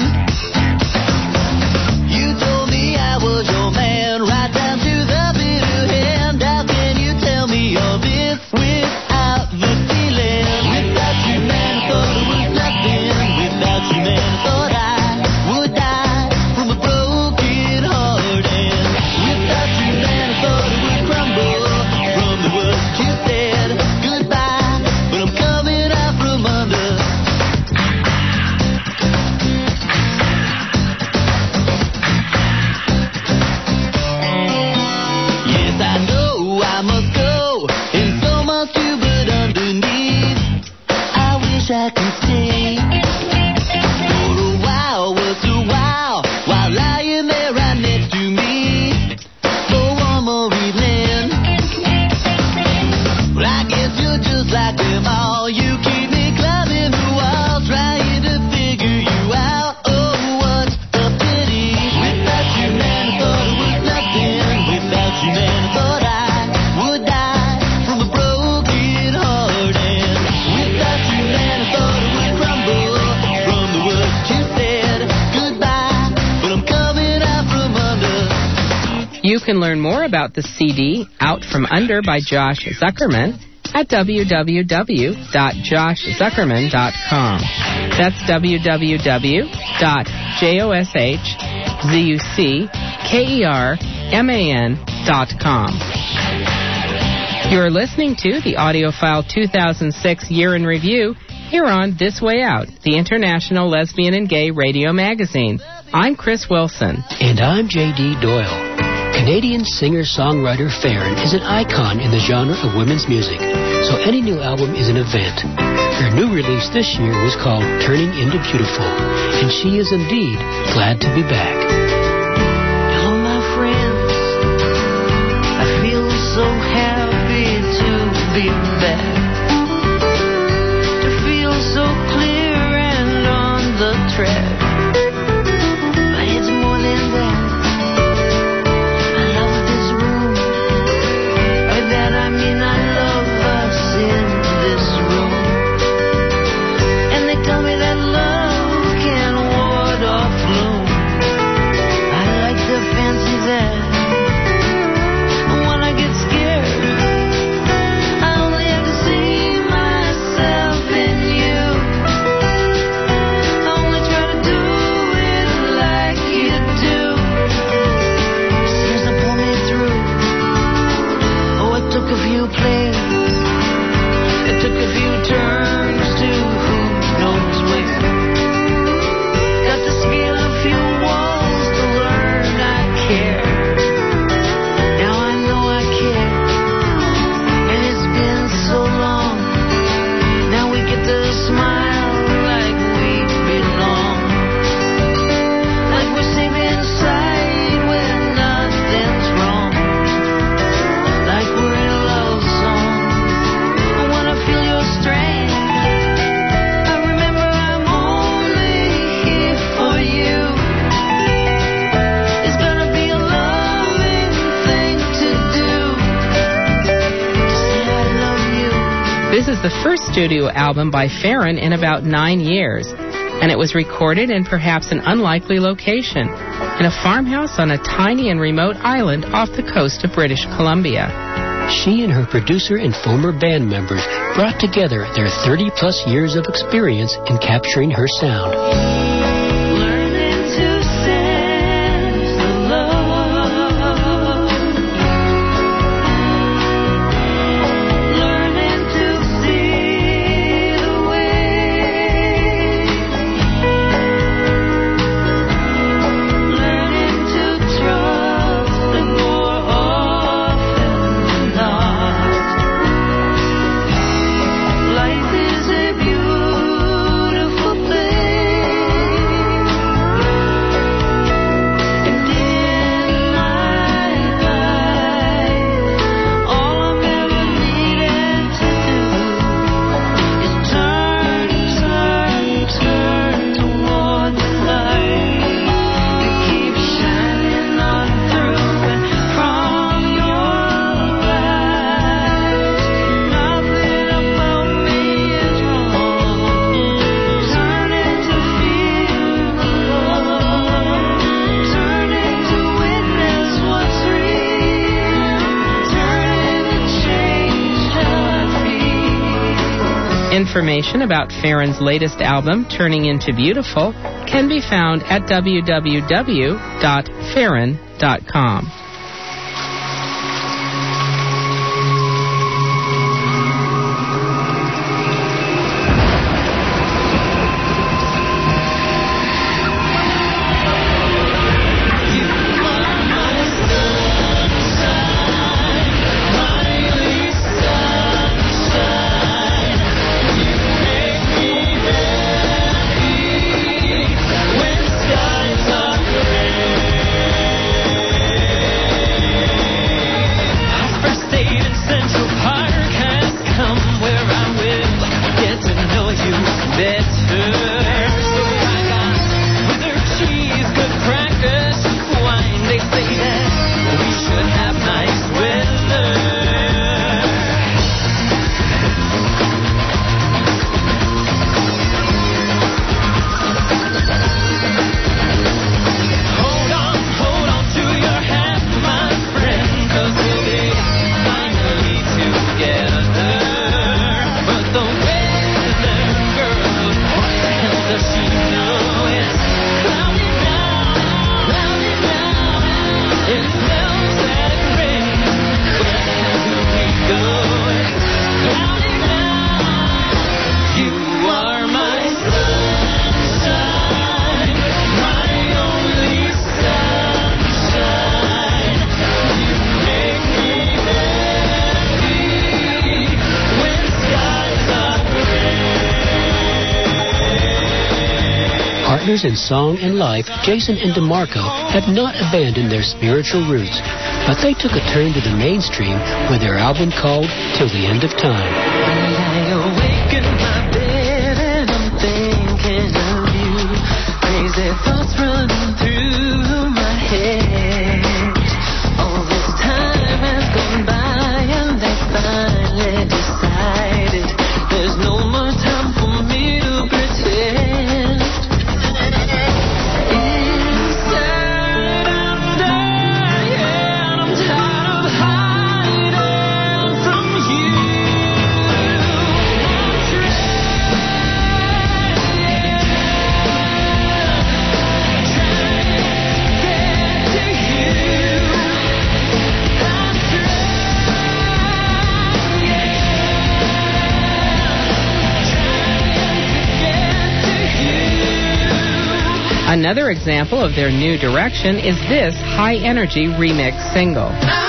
You told me I was your man, right down to the bitter end. How can you tell me all this without the feeling? Without you, man, I thought it was nothing. Without you, man, I thought I would die from a broken heart. And without you, man, I thought it would crumble from the words you said. Goodbye, but I'm coming out from under. Yes, I know I must go, and so must you, but underneath, I wish I could stay for a while, was a while, while lying there right next to me for one more evening. Well, I guess you're just like them all. You keep me climbing the wall, trying to figure you out. Oh, what a pity. Without you, man, I thought it was nothing. Without you, man, I thought I would die from a broken heart. And without you, man, I thought it would crumble from the words you said. Goodbye, but I'm coming out from under. You can learn more about the C D, Out From Under by Josh Zuckerman, at w w w dot josh zuckerman dot com. That's w w w dot josh zuckerman dot com. You're listening to the AudioFile two thousand six Year in Review here on This Way Out, the International Lesbian and Gay Radio Magazine. I'm Chris Wilson. And I'm J D Doyle. Canadian singer-songwriter Farron is an icon in the genre of women's music, so any new album is an event. Her new release this year was called Turning Into Beautiful, and she is indeed glad to be back. Hello, my friends. I feel so happy to be back. To feel so clear and on the track. But it's more than that. I love this room. By that I mean I love us in this room. And they tell me that love can ward off gloom. I like to fancy that. And when I get scared, I only have to say is the first studio album by Farron in about nine years, and it was recorded in perhaps an unlikely location, in a farmhouse on a tiny and remote island off the coast of British Columbia. She and her producer and former band members brought together their thirty-plus years of experience in capturing her sound. Information about Farron's latest album, Turning Into Beautiful, can be found at w w w dot farron dot com. Partners in song and life, Jason and DeMarco have not abandoned their spiritual roots, but they took a turn to the mainstream with their album called Till the End of Time. I awaken my bed and I'm thinking of you. Crazy thoughts running through my head. All this time has gone by and they finally decided there's no more time for me to pretend. Another example of their new direction is this high-energy remix single.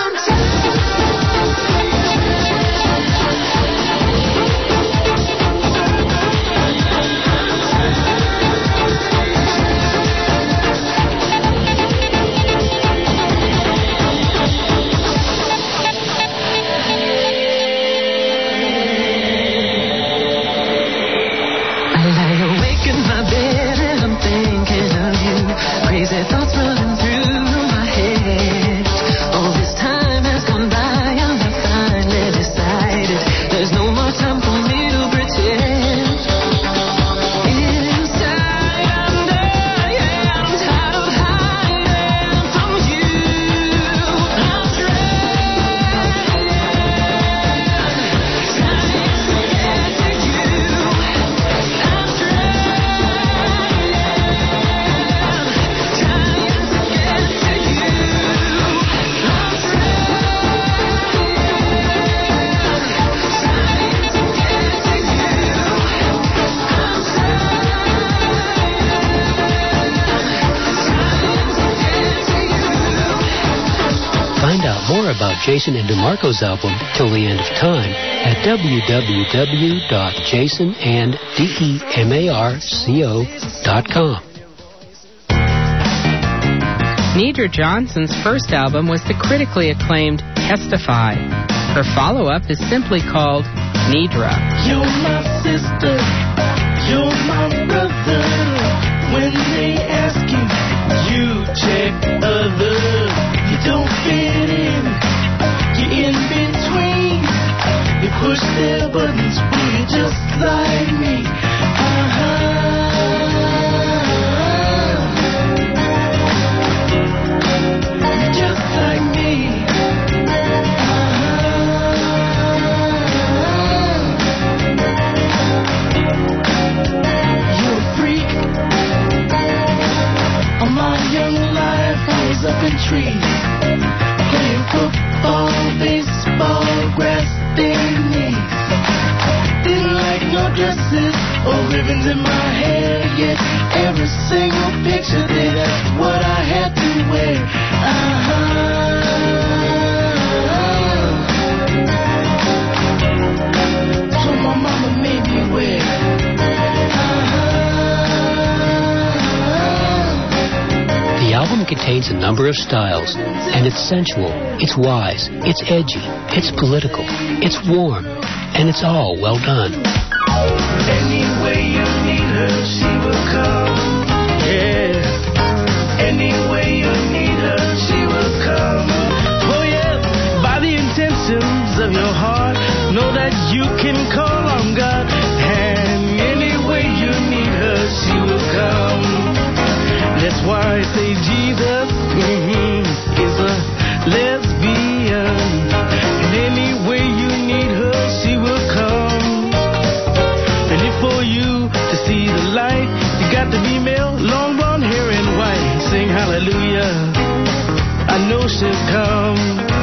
Crazy thoughts running through my head. All this time has gone by and I finally decided there's no more time for me out more about Jason and DeMarco's album, Till the End of Time, at w w w dot jason and demarco dot com. Nedra Johnson's first album was the critically acclaimed Testify. Her follow-up is simply called Nedra. You're my sister, you're my brother. When they ask you, you check other. You don't fit in, you're in between. You push their buttons, booty just like me. Uh-huh. Just like me. Up in trees, playing football, baseball, grasping knees. Didn't like no dresses or ribbons in my hair, yet every single picture they that's what I had to wear. Uh-huh. So my mama made me wear. The album contains a number of styles, and it's sensual, it's wise, it's edgy, it's political, it's warm, and it's all well done. Any way you need her, she will come. Yeah. Any way you need her, she will come. Oh yeah, by the intentions of your heart, know that you can call on God. And any way you need her, she will come. That's why I say Jesus mm-hmm, is a lesbian. And any way you need her, she will come. And if for you to see the light, you got to be male, long blonde hair and white. Sing hallelujah, I know she'll come.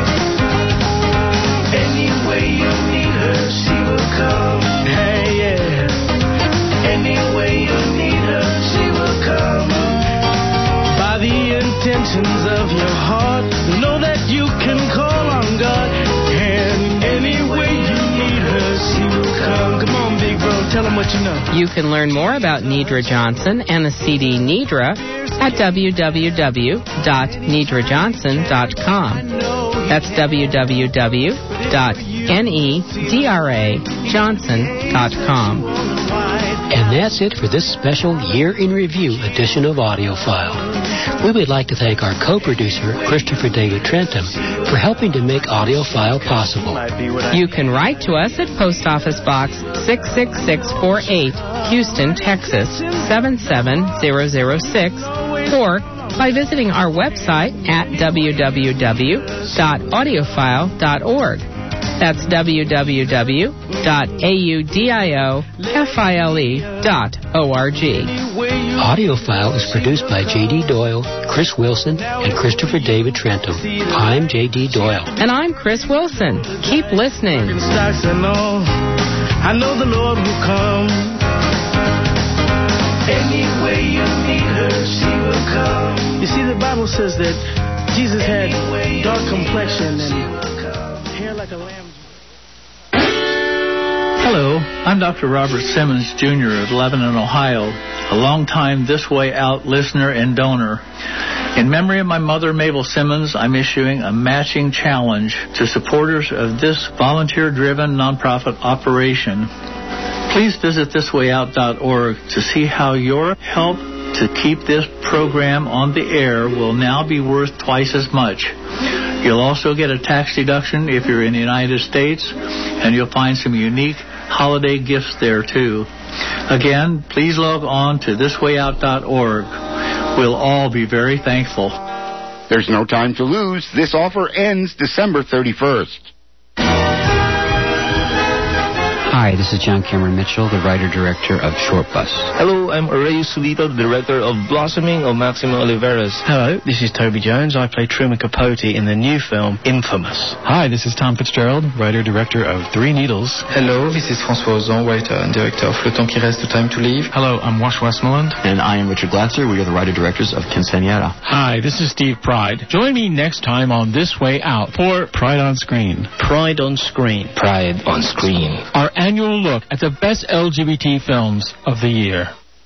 Any way you need her, she will come. Hey, yeah. Any way you need her, she will come. The intentions of your heart, know that you can call on God. And any way you need her, she will come. Come on, big bro, tell them what you know. You can learn more about Nedra Johnson and the C D Nedra at w w w dot nedra johnson dot com. That's w w w dot nedra johnson dot com. And that's it for this special Year in Review edition of AudioFile. We would like to thank our co-producer, Christopher David Trentham, for helping to make AudioFile possible. You can write to us at Post Office Box six six six four eight, Houston, Texas seven seven zero zero six, or by visiting our website at w w w dot audiophile dot org. That's w w w dot audiophile dot org. AudioFile is produced by J D. Doyle, Chris Wilson, and Christopher David Trentham. I'm J D. Doyle. And I'm Chris Wilson. Keep listening. I know the Lord will come. Any way you need her, she will come. You see, the Bible says that Jesus had dark complexion and hair like a lamb. Hello, I'm Doctor Robert Simmons, Junior of Lebanon, Ohio, a longtime This Way Out listener and donor. In memory of my mother, Mabel Simmons, I'm issuing a matching challenge to supporters of this volunteer-driven nonprofit operation. Please visit this way out dot org to see how your help to keep this program on the air will now be worth twice as much. You'll also get a tax deduction if you're in the United States, and you'll find some unique holiday gifts there, too. Again, please log on to this way out dot org. We'll all be very thankful. There's no time to lose. This offer ends December thirty-first. Hi, this is John Cameron Mitchell, the writer-director of Short Bus. Hello, I'm Aurelio Solito, the director of Blossoming of Maximo Oliveras. Hello, this is Toby Jones. I play Truman Capote in the new film Infamous. Hi, this is Tom Fitzgerald, writer-director of Three Needles. Hello, this is François Ozon, writer and director of Le Temps qui reste, Time to Live. Hello, I'm Wash Westmoreland. And I am Richard Glatzer. We are the writer-directors of Quinceañera. Hi, this is Steve Pride. Join me next time on This Way Out for Pride on Screen. Pride on Screen. Pride on Screen. Our annual look at the best L G B T films of the year.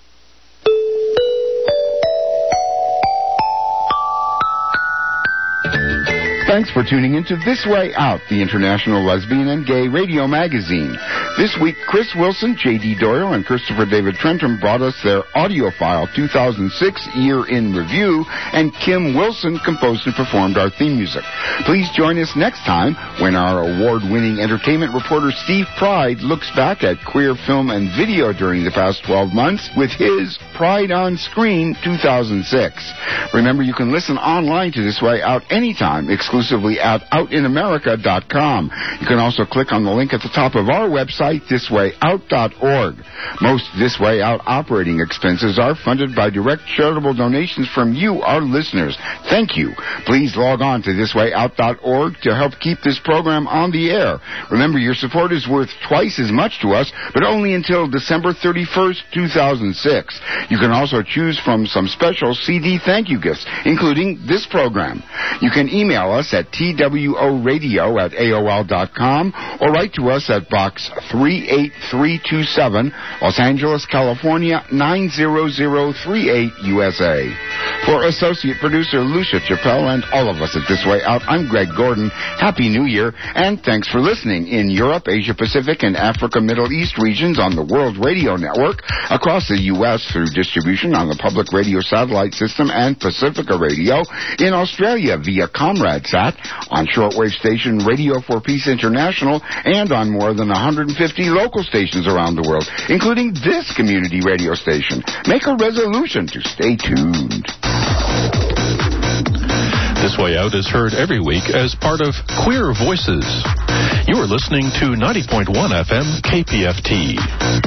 Thanks for tuning into This Way Out, the international lesbian and gay radio magazine. This week, Chris Wilson, J D Doyle, and Christopher David Trentham brought us their audiophile two thousand six Year in Review, and Kim Wilson composed and performed our theme music. Please join us next time when our award-winning entertainment reporter Steve Pride looks back at queer film and video during the past twelve months with his Pride on Screen two thousand six. Remember, you can listen online to This Way Out anytime, exclusively at out in america dot com. You can also click on the link at the top of our website, this way out dot org. Most This Way Out operating expenses are funded by direct charitable donations from you, our listeners. Thank you. Please log on to this way out dot org to help keep this program on the air. Remember, your support is worth twice as much to us, but only until December thirty-first, two thousand six. You can also choose from some special C D thank you gifts, including this program. You can email us at T W O radio at A O L dot com or write to us at Box three eight three two seven, Los Angeles, California, nine zero zero three eight, U S A. For associate producer Lucia Chappelle and all of us at This Way Out, I'm Greg Gordon. Happy New Year, and thanks for listening in Europe, Asia Pacific, and Africa Middle East regions on the World Radio Network, across the U S through distribution on the Public Radio Satellite System and Pacifica Radio, in Australia via ComradSat, on shortwave station Radio for Peace International, and on more than one hundred fifty local stations around the world, including this community radio station. Make a resolution to stay tuned. This Way Out is heard every week as part of Queer Voices. You are listening to ninety point one F M K P F T.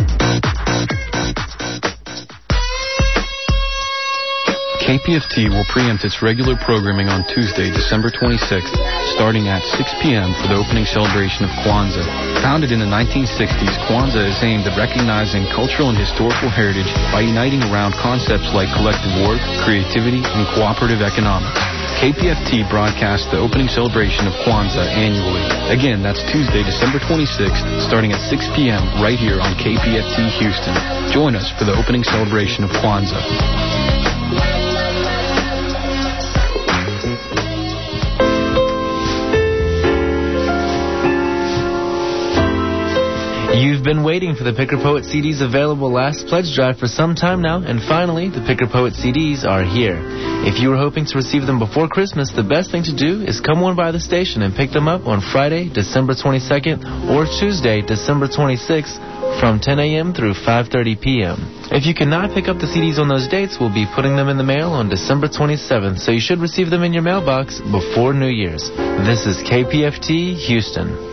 K P F T will preempt its regular programming on Tuesday, December twenty-sixth, starting at six p.m. for the opening celebration of Kwanzaa. Founded in the nineteen sixties, Kwanzaa is aimed at recognizing cultural and historical heritage by uniting around concepts like collective work, creativity, and cooperative economics. K P F T broadcasts the opening celebration of Kwanzaa annually. Again, that's Tuesday, December twenty-sixth, starting at six p.m. right here on K P F T Houston. Join us for the opening celebration of Kwanzaa. You've been waiting for the Picker Poet C Ds available last pledge drive for some time now, and finally, the Picker Poet C Ds are here. If you were hoping to receive them before Christmas, the best thing to do is come on by the station and pick them up on Friday, December twenty-second, or Tuesday, December twenty-sixth, from ten a.m. through five thirty p.m. If you cannot pick up the C Ds on those dates, we'll be putting them in the mail on December twenty-seventh, so you should receive them in your mailbox before New Year's. This is K P F T Houston.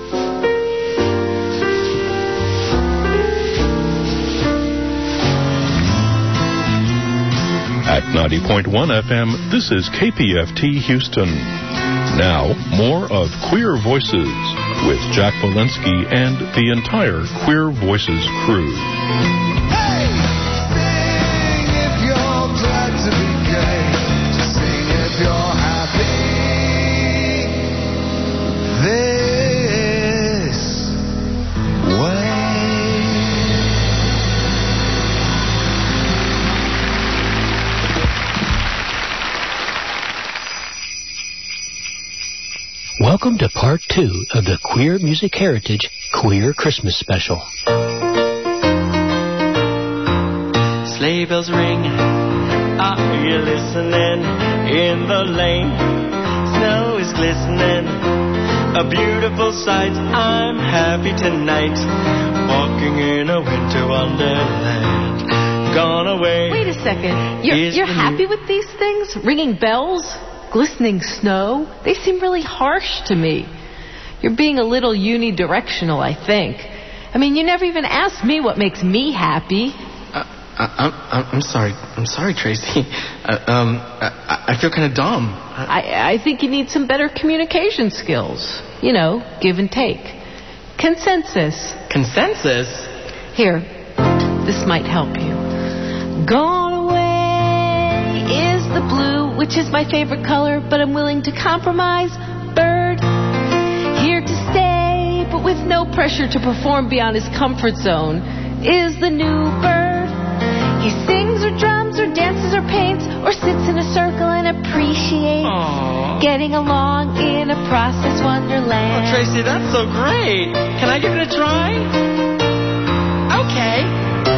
At ninety point one F M, this is K P F T Houston. Now, more of Queer Voices with Jack Walensky and the entire Queer Voices crew. Hey! Sing if you're glad to be gay. Sing if you're happy. This way. Welcome to part two of the Queer Music Heritage Queer Christmas Special. Sleigh bells ring, are you listening? In the lane, snow is glistening, a beautiful sight. I'm happy tonight, walking in a winter wonderland. Gone away. Wait a second, you're, you're happy with these things? Ringing bells? Glistening snow? They seem really harsh to me. You're being a little unidirectional, I think. I mean, you never even asked me what makes me happy. Uh, I, I'm, I'm sorry. I'm sorry, Tracy. Uh, um, I, I feel kind of dumb. I, I think you need some better communication skills. You know, give and take. Consensus. Consensus? Here, this might help you. Gone away is the blue, which is my favorite color, but I'm willing to compromise. Bird, here to stay, but with no pressure to perform beyond his comfort zone, is the new bird. He sings or drums or dances or paints or sits in a circle and appreciates Aww. Getting along in a process wonderland. Oh, Tracy, that's so great. Can I give it a try? Okay.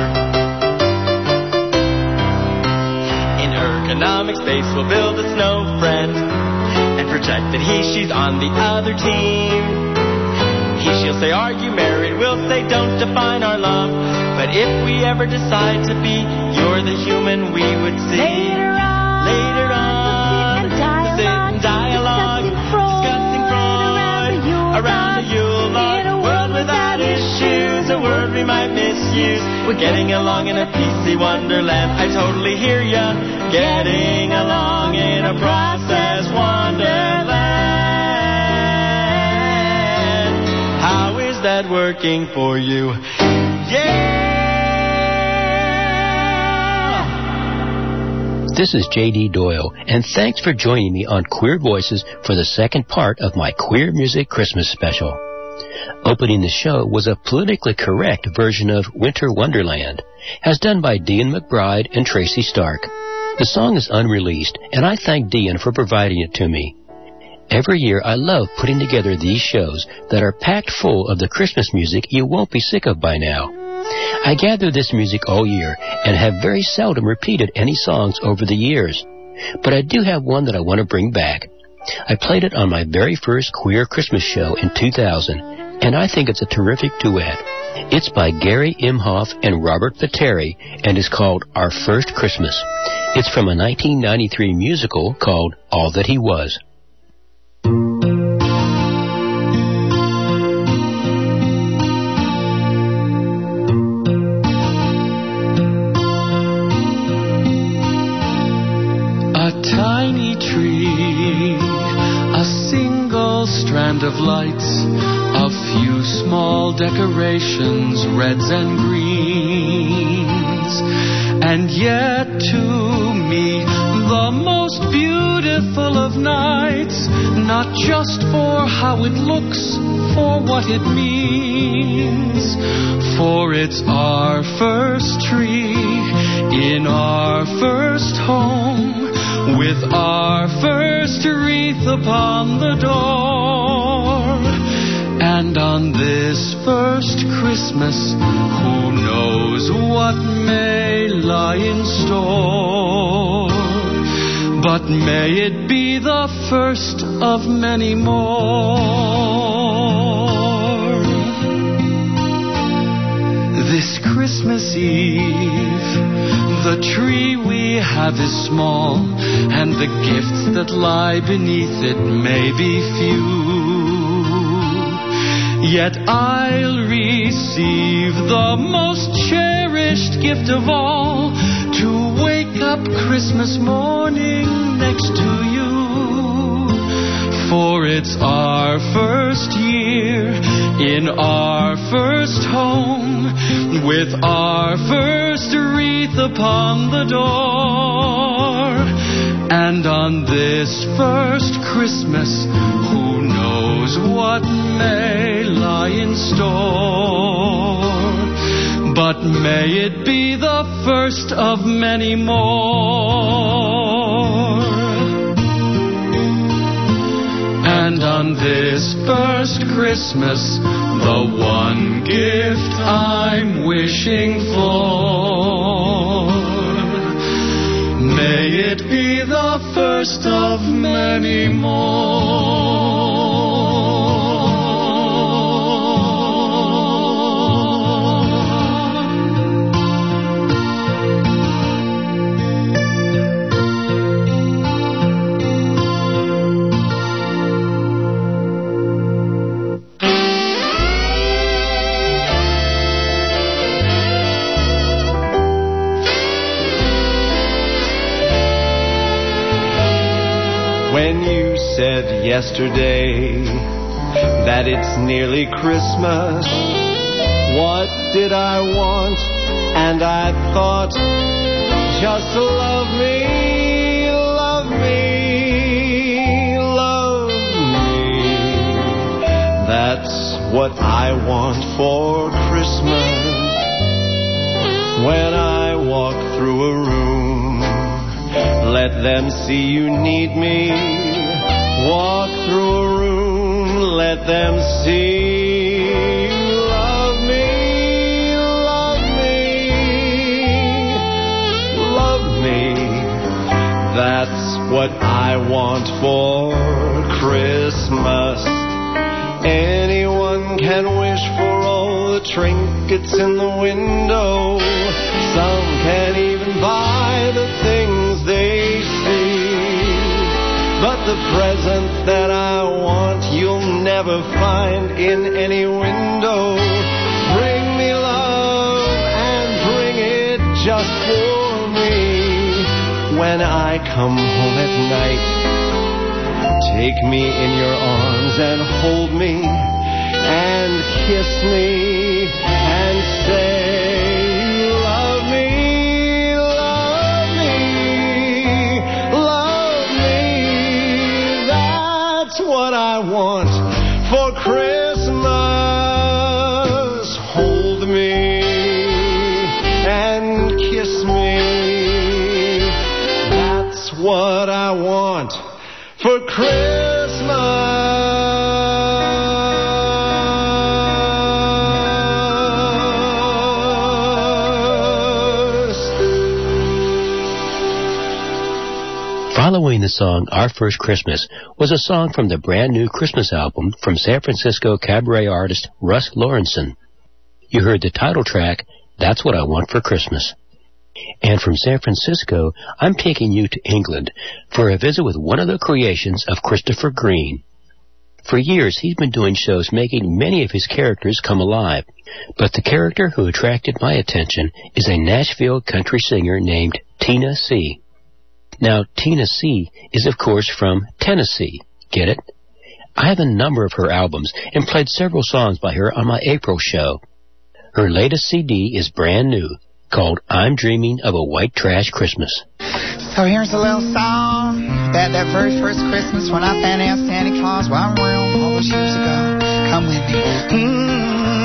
In ergonomic space, we'll build a snow friend and project that he, she's on the other team. He, she'll say, are you married? We'll say, don't define our love. But if we ever decide to be, you're the human we would see. Later on, Later on, we'll sit sit and dialogue, and dialogue discussing Freud, discussing Freud around, around a Yule log. In a world without issues, a word we might misuse. We're getting along in a P C wonderland. I totally hear ya. Getting along in a process wonderland. How is that working for you? Yeah! This is J D Doyle, and thanks for joining me on Queer Voices for the second part of my Queer Music Christmas special. Opening the show was a politically correct version of Winter Wonderland, as done by Dean McBride and Tracy Stark. The song is unreleased, and I thank Dean for providing it to me. Every year I love putting together these shows that are packed full of the Christmas music you won't be sick of by now. I gather this music all year and have very seldom repeated any songs over the years. But I do have one that I want to bring back. I played it on my very first Queer Christmas show in two thousand, and I think it's a terrific duet. It's by Gary Imhoff and Robert Pateri and is called Our First Christmas. It's from a nineteen ninety-three musical called All That He Was. Tiny tree, a single strand of lights, a few small decorations, reds and greens, and yet to me the most beautiful of nights, not just for how it looks, for what it means, for it's our first tree in our first home, with our first wreath upon the door. And on this first Christmas, who knows what may lie in store, but may it be the first of many more. This Christmas Eve, the tree we have is small, and the gifts that lie beneath it may be few. Yet I'll receive the most cherished gift of all, to wake up Christmas morning next to you. For it's our first year in our first home, with our first wreath upon the door. And on this first Christmas, who knows what may lie in store, but may it be the first of many more. And on this first Christmas, the one gift I'm wishing for, may it be the first of many more. when you said yesterday that it's nearly Christmas. What did I want? And I thought, just love me, love me, love me. That's what I want for Christmas. When I walk through a room, let them see you need me. Walk through a room, let them see you love me, love me, love me. That's what I want for Christmas. Anyone can wish for all the trinkets in the window. Some can't even buy the things they see. But the present that I want you'll never find in any window. Bring me love and bring it just for me. When I come home at night, take me in your arms and hold me and kiss me and say, love me, love me, love me. That's what I want for Christmas. Hold me and kiss me. That's what I want for Christmas. Following the song Our First Christmas was a song from the brand new Christmas album from San Francisco cabaret artist Russ Lorenson. You heard the title track, That's What I Want for Christmas. And from San Francisco, I'm taking you to England for a visit with one of the creations of Christopher Green. For years, he's been doing shows making many of his characters come alive. But the character who attracted my attention is a Nashville country singer named Tina C. Now, Tina C. is, of course, from Tennessee. Get it? I have a number of her albums and played several songs by her on my April show. Her latest C D is brand new, called I'm Dreaming of a White Trash Christmas. So here's a little song about that very first Christmas when I found out Santa Claus was real all those years ago. Come with me. Mm-hmm.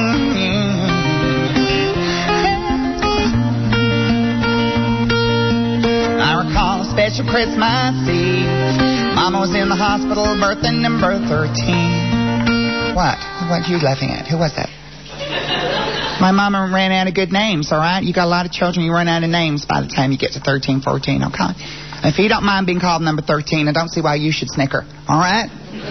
I recall a special Christmas Eve. Mama was in the hospital birthing number thirteen. What? What are you laughing at? Who was that? My mama ran out of good names, all right? You got a lot of children, you run out of names by the time you get to thirteen, fourteen, okay? If you don't mind being called number thirteen, I don't see why you should snicker, all right?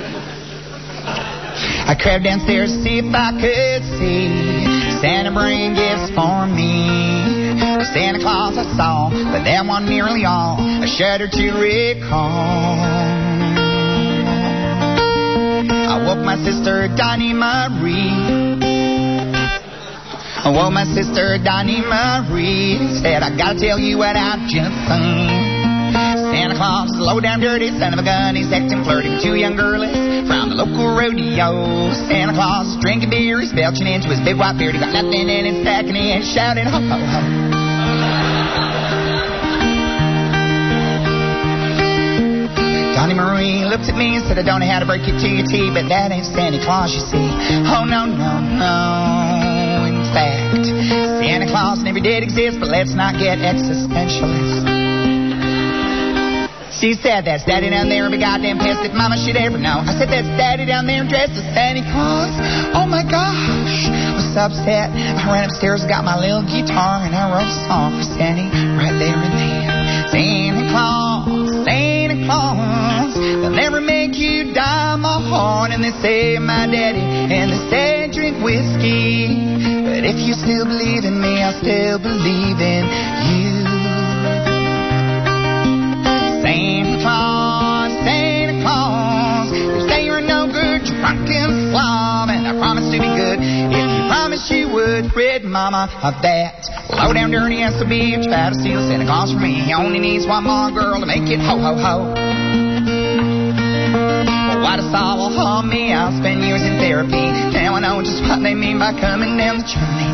I crept downstairs to see if I could see Santa bring gifts for me. Santa Claus I saw, but that wasn't nearly all. I shudder to recall. I woke my sister, Donnie Marie. I woke my sister, Donnie Marie. Said, I gotta tell you what I've just seen. Santa Claus is a low-down dirty son of a gun. He's acting flirty with two young girlies from the local rodeo. Santa Claus is drinking beer. He's belching into his big white beard. He got nothing in his sack and he ain't shouting ho, ho, ho. Donnie Marie looked at me and said, I don't know how to break it to your tea, but that ain't Santa Claus, you see. Oh, no, no, no. In fact, Santa Claus never did exist, but let's not get existentialist. She said, that's Daddy down there, be goddamn pissed if Mama should ever know. I said, that's Daddy down there dressed as Santa Claus. Oh, my gosh. I was so upset. I ran upstairs and got my little guitar, and I wrote a song for Sandy right there and then. Santa Claus, Santa Claus, they'll never make you die, my heart. And they say, my daddy, and they say, drink whiskey. But if you still believe in me, I still believe in you. Santa Claus, Santa Claus, you say you're no good, drunken slob, and I promise to be good if you promise you would rid Mama of that low down dirty S O B. Try to steal Santa Claus from me. He only needs one more girl to make it ho ho ho. Why does all will harm me? I'll spend years in therapy. Now I know just what they mean by coming down the chimney.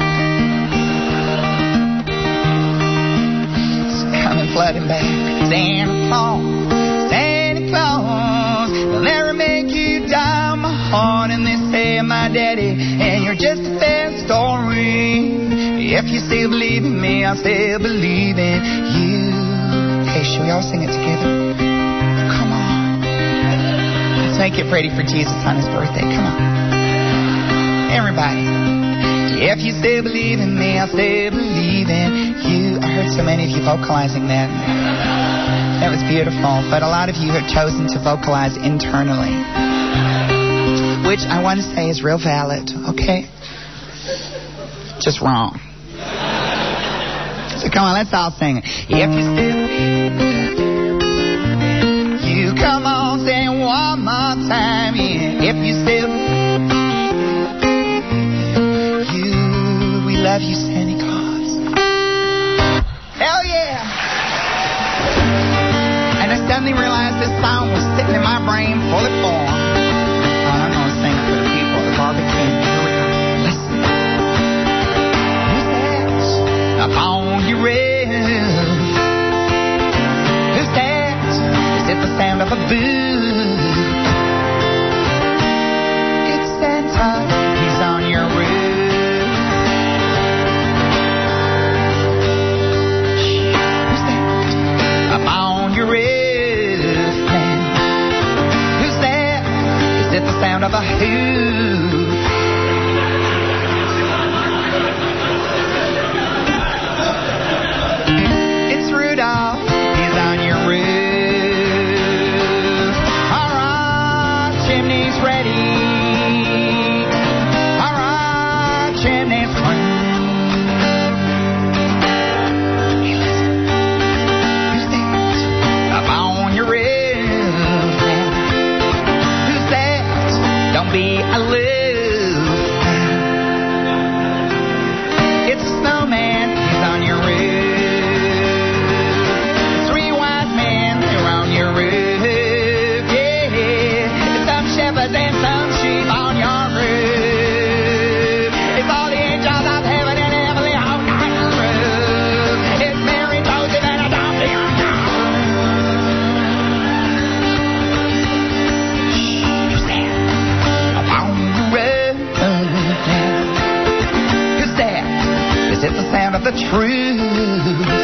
It's coming flooding back. Santa Claus, Santa Claus, they'll never make you die my heart. And they say I'm my daddy, and you're just a fair story. If you still believe in me, I'll still believe in you. Hey, should we all sing it together? Come on. Let's make it pretty for Jesus on his birthday. Come on. Everybody. If you still believe in me, I'll still believe in you. I heard so many of you vocalizing that. That was beautiful. But a lot of you have chosen to vocalize internally, which I want to say is real valid, okay? Just wrong. So come on, let's all sing it. If you still you come on, sing one more time, yeah. If you still you, we love you, Santa Claus. Hell yeah! And I suddenly realized this song was sitting in my brain fully formed. Oh, I'm gonna sing it for the people at the barbecue. Upon your roof, who's that? Is it the sound of a boo? It's Santa, he's on your roof. Who's that? Upon your roof, man. Who's that? Is it the sound of a who? Rudolph, he's on your roof. All right, chimney's ready. All right, chimney's clean. Hey, listen. Who's that? Up on your roof now. Who's that? Don't be aloof. It's a snowman, he's on your roof. Your roof, yeah. Some shepherds and some sheep on your roof. It's all the angels of heaven and heavenly on your roof. It's Mary, Joseph, and a donkey on your roof. Who's that? Upon the roof. Who's that? Is it the sound of the truth?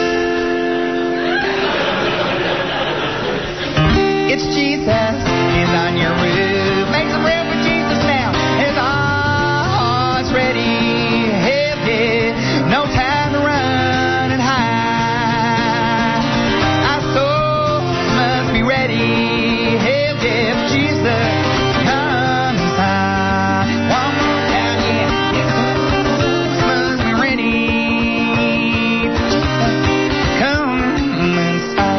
It's Jesus, he's on your roof. Make some room for Jesus now. His heart's ready, heavy, no time to run and hide. Our souls must be ready, heavy, if Jesus comes inside. One more time, yeah. Your souls must be ready, Jesus come inside.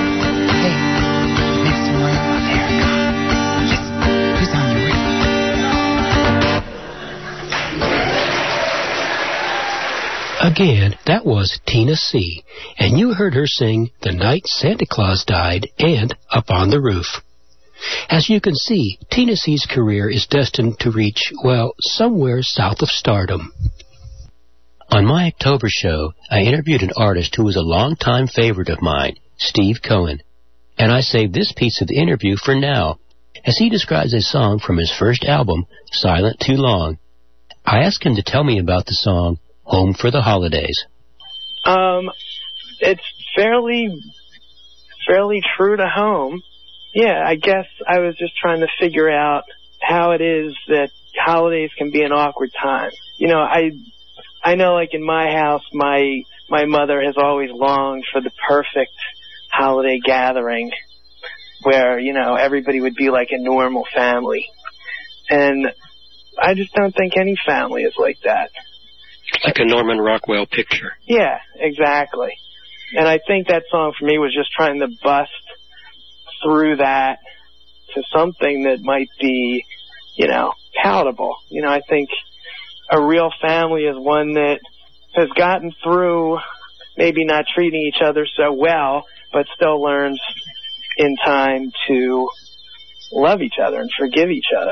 Again, that was Tina C., and you heard her sing The Night Santa Claus Died and Up on the Roof. As you can see, Tina C.'s career is destined to reach, well, somewhere south of stardom. On my October show, I interviewed an artist who was a longtime favorite of mine, Steve Cohen, and I saved this piece of the interview for now, as he describes a song from his first album, Silent Too Long. I asked him to tell me about the song Home for the Holidays. Um, it's fairly, fairly true to home. Yeah, I guess I was just trying to figure out how it is that holidays can be an awkward time. You know, I, I know, like in my house, my my mother has always longed for the perfect holiday gathering, where you know everybody would be like a normal family, and I just don't think any family is like that. Like a Norman Rockwell picture. Yeah, exactly. And I think that song for me was just trying to bust through that to something that might be, you know, palatable. You know, I think a real family is one that has gotten through maybe not treating each other so well, but still learns in time to love each other and forgive each other.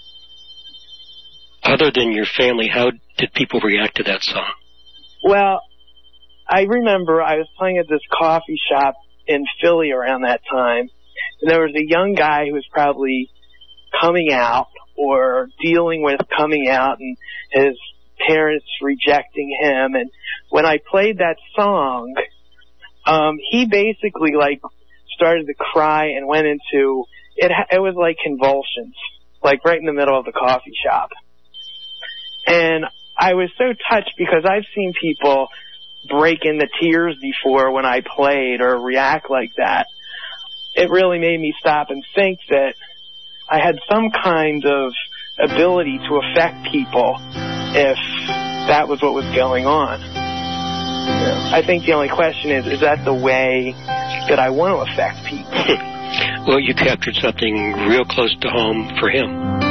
Other than your family, how did people react to that song? Well, I remember I was playing at this coffee shop in Philly around that time, and there was a young guy who was probably coming out or dealing with coming out and his parents rejecting him. And when I played that song, um, he basically like started to cry and went into it. It was like convulsions, like right in the middle of the coffee shop. And I was so touched because I've seen people break into tears before when I played or react like that. It really made me stop and think that I had some kind of ability to affect people if that was what was going on. You know, I think the only question is, is that the way that I want to affect people? Well, you captured something real close to home for him.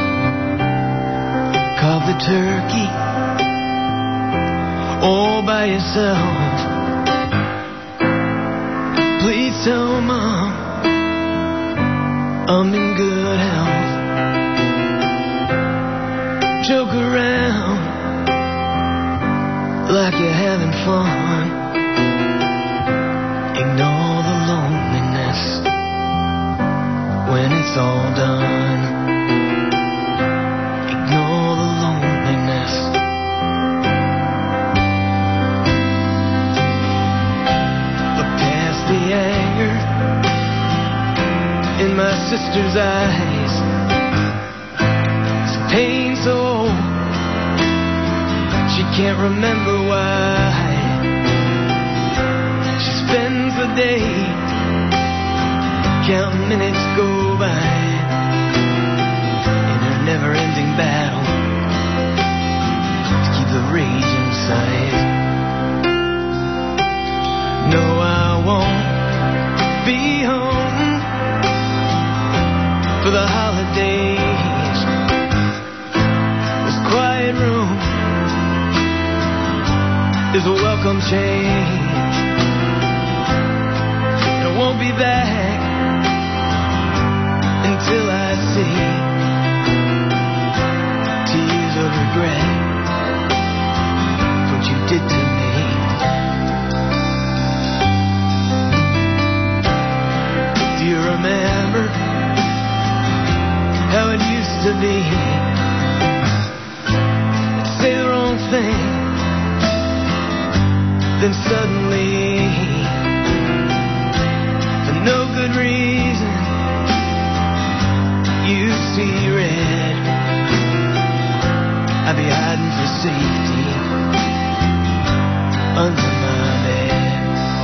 Carve the turkey all by yourself. Please tell Mom I'm in good health. Joke around like you're having fun. Ignore the loneliness when it's all done. Ignore the loneliness. Look past the anger in my sister's eyes. It's pain so old she can't remember why. She spends the day counting minutes go by in her never-ending battle to keep the rage inside. No, I won't be home for the holidays. This quiet room is a welcome change. I won't be back until I see tears of regret for what you did to me. Do you remember how it used to be? I'd say the wrong thing, then suddenly, for no good reason, you see red. I'd be hiding for safety under my bed.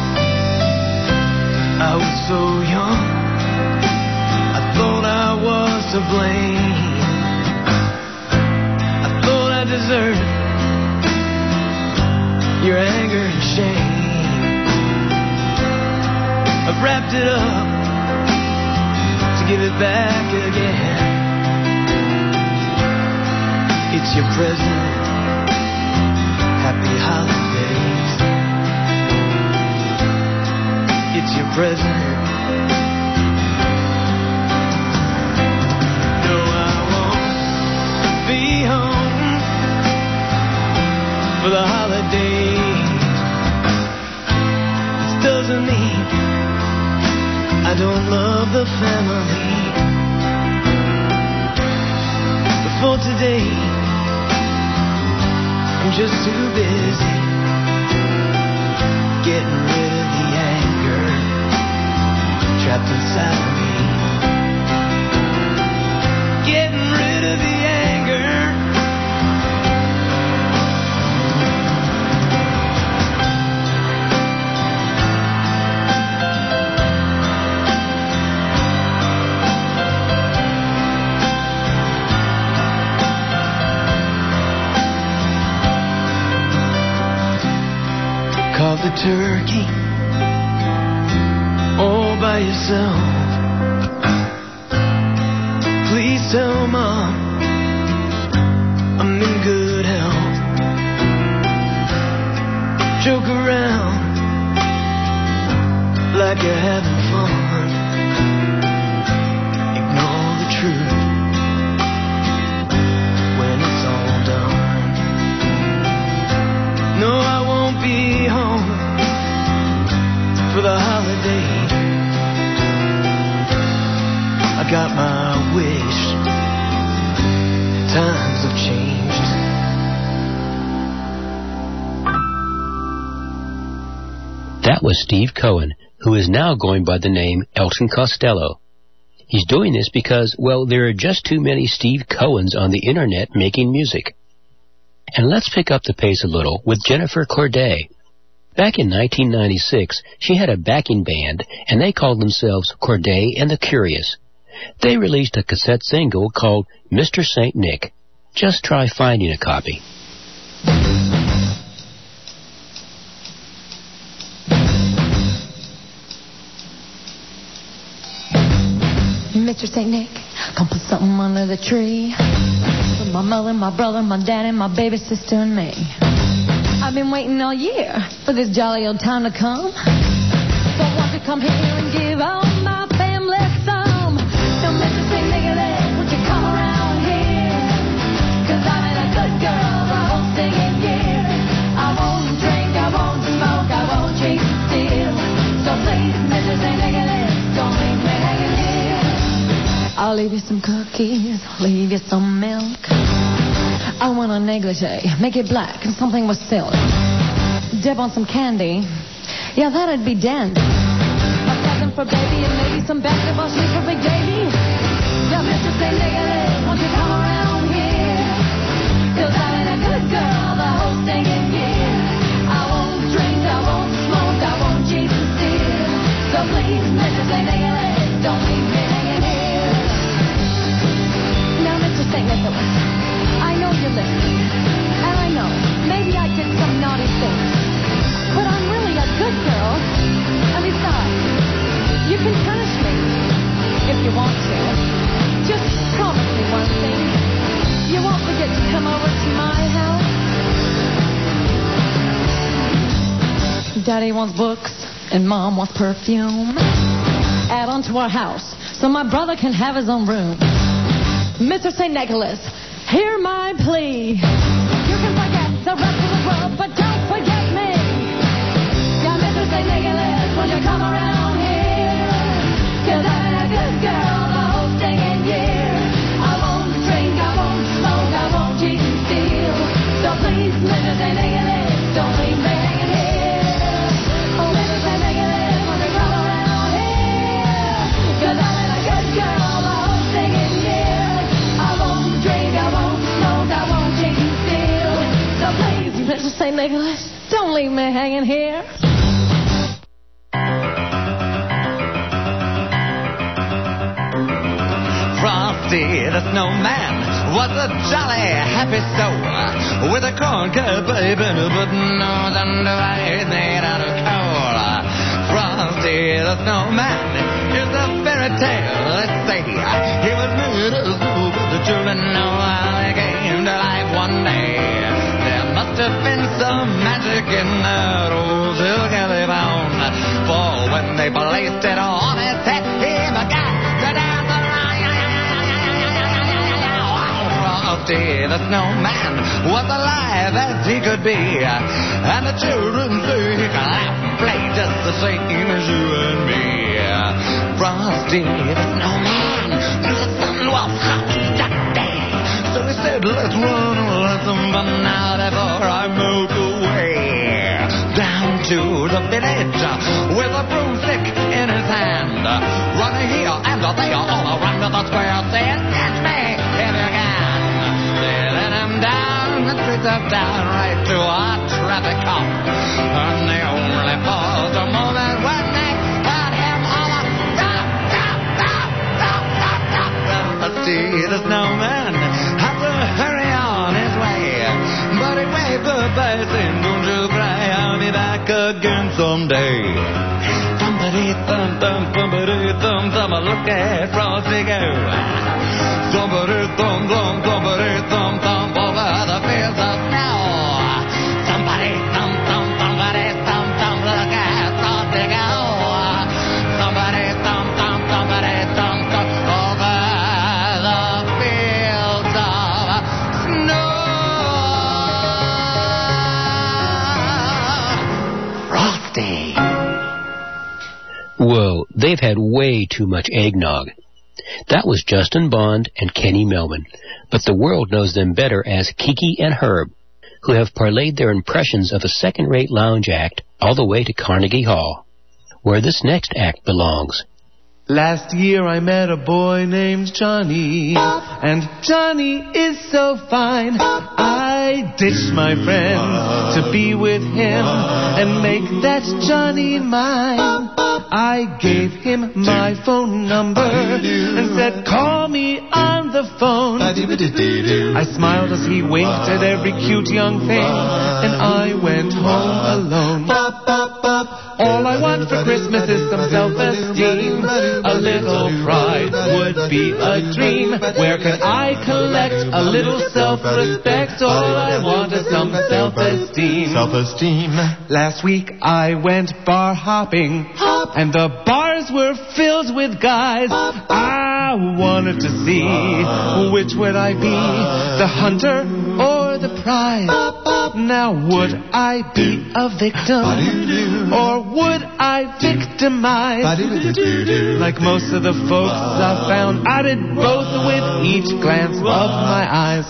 I was so young, I thought I was to blame. I thought I deserved your anger and shame. I've wrapped it up to give it back again. It's your present. Happy holidays. It's your present. No, I won't be home for the holidays. This doesn't mean I don't love the family. But for today, I'm just too busy getting rid of the anger trapped inside of me. Getting rid of the anger. Carve the turkey all by yourself. Please tell Mom I'm in good health. Joke around like you're having fun. Ignore the I got my wish. Times have changed. That was Steve Cohen, who is now going by the name Elton Costello. He's doing this because, well, there are just too many Steve Cohens on the internet making music. And let's pick up the pace a little with Jennifer Corday. Back in nineteen ninety-six, she had a backing band, and they called themselves Corday and the Curious. They released a cassette single called Mister Saint Nick. Just try finding a copy. Mister Saint Nick, come put something under the tree. With my mother, my brother, my daddy, my baby sister, and me. I've been waiting all year for this jolly old time to come. So won't you come here and give all my family some? Now, Mister Saint Nicholas, won't you come around here? Cause I've been a good girl the whole singing year. I won't drink, I won't smoke, I won't cheat and steal. So please, Mister Saint Nicholas, don't leave me hanging here. I'll leave you some cookies, I'll leave you some milk. I want a negligee, make it black and something with silk. Dip on some candy, yeah, that'd be dandy. A present for baby and maybe some basketball shoes for Big Davy. Yeah, Mister Saint Nicholas, won't you come around here? Cause I've been a good girl the whole singing year. I won't drink, I won't smoke, I won't cheat and steal. So please, Mister Saint Nicholas, don't leave me hanging here. Now, Mister Saint Nicholas, I know you're listening, and I know maybe I did some naughty things, but I'm really a good girl, and besides, you can punish me if you want to. Just promise me one thing, you won't forget to come over to my house. Daddy wants books, and Mom wants perfume. Add on to our house, so my brother can have his own room. Mister Saint Nicholas, hear my plea. You can forget the rest of the world, but don't forget me. Yeah, Mister Saint Nicholas, will you come around here? Cause I've been a good girl the whole singing year. I won't drink, I won't smoke, I won't cheat and steal. So please, Mister Saint Nicholas, don't leave me hanging here. Oh, Mister Saint Nicholas, will you come around here? Cause I've been a good girl the whole singing year. Mister Saint Nicholas, don't leave me hanging here. Frosty the Snowman was a jolly happy soul with a corn-cob baby and a button nose and a eyes made out of coal. Frosty the Snowman is a fairy tale, let's say. He was made of snow, but the children know how he came to life one day. Must have been some magic in that old silk they found, for when they placed it on his head, he began to dance around. Frosty the Snowman was alive as he could be, and the children say he can laugh and play just the same as you and me. Frosty the Snowman knew the sun was hot that day, so he said, let's run and let some fun out before I melt away. Down to the village with a broomstick in his hand, running here and there all around the square, saying, catch me if you can. They let him down the streets of town right to a traffic cop, and they only paused a moment when they heard him holler, stop, stop, stop, stop, stop, stop. Frosty the Snowman had to hurry on his way, but he waved goodbye saying, don't you cry, I'll be back again someday. Thumpity thump thump, thumpity thump thump, look at Frosty go. Thumpity thump thump, thumpity thump thump, over the fields of snow. Thumpity thump thump, thumpity thump thump, look at Frosty go. Thumpity thump thump, thumpity thump thump, over the fields of snow. Frosty. Whoa, they've had way too much eggnog. That was Justin Bond and Kenny Melvin, but the world knows them better as Kiki and Herb, who have parlayed their impressions of a second-rate lounge act all the way to Carnegie Hall, where this next act belongs. Last year I met a boy named Johnny, and Johnny is so fine. I ditched my friends to be with him and make that Johnny mine. I gave him my phone number and said, call me on the phone. I smiled as he winked at every cute young thing, and I went home alone. All I want for Christmas is some self-esteem. A little pride would be a dream. Where can I collect a little self-respect? All I want is some self-esteem. Self-esteem. Last week I went bar hopping, and the bars were filled with guys. I wanted to see which would I be, the hunter or the prize. Now would I be a victim, or would I victimize? Like most of the folks I found, I did both with each glance of my eyes.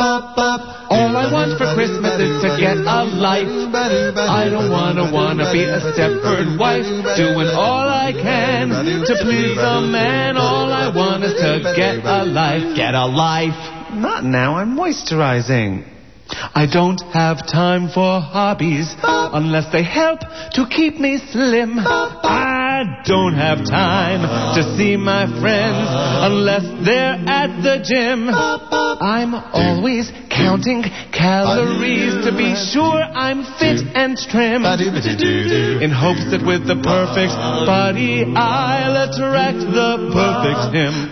All I want for Christmas is to get a life. I don't wanna wanna be a Stepford wife, doing all I can to please a man. All I want is to get a life. Get a life. Not now, I'm moisturizing. I don't have time for hobbies unless they help to keep me slim. I don't have time to see my friends unless they're at the gym. I'm always counting calories to be sure I'm fit and trim, in hopes that with the perfect body I'll attract the perfect him.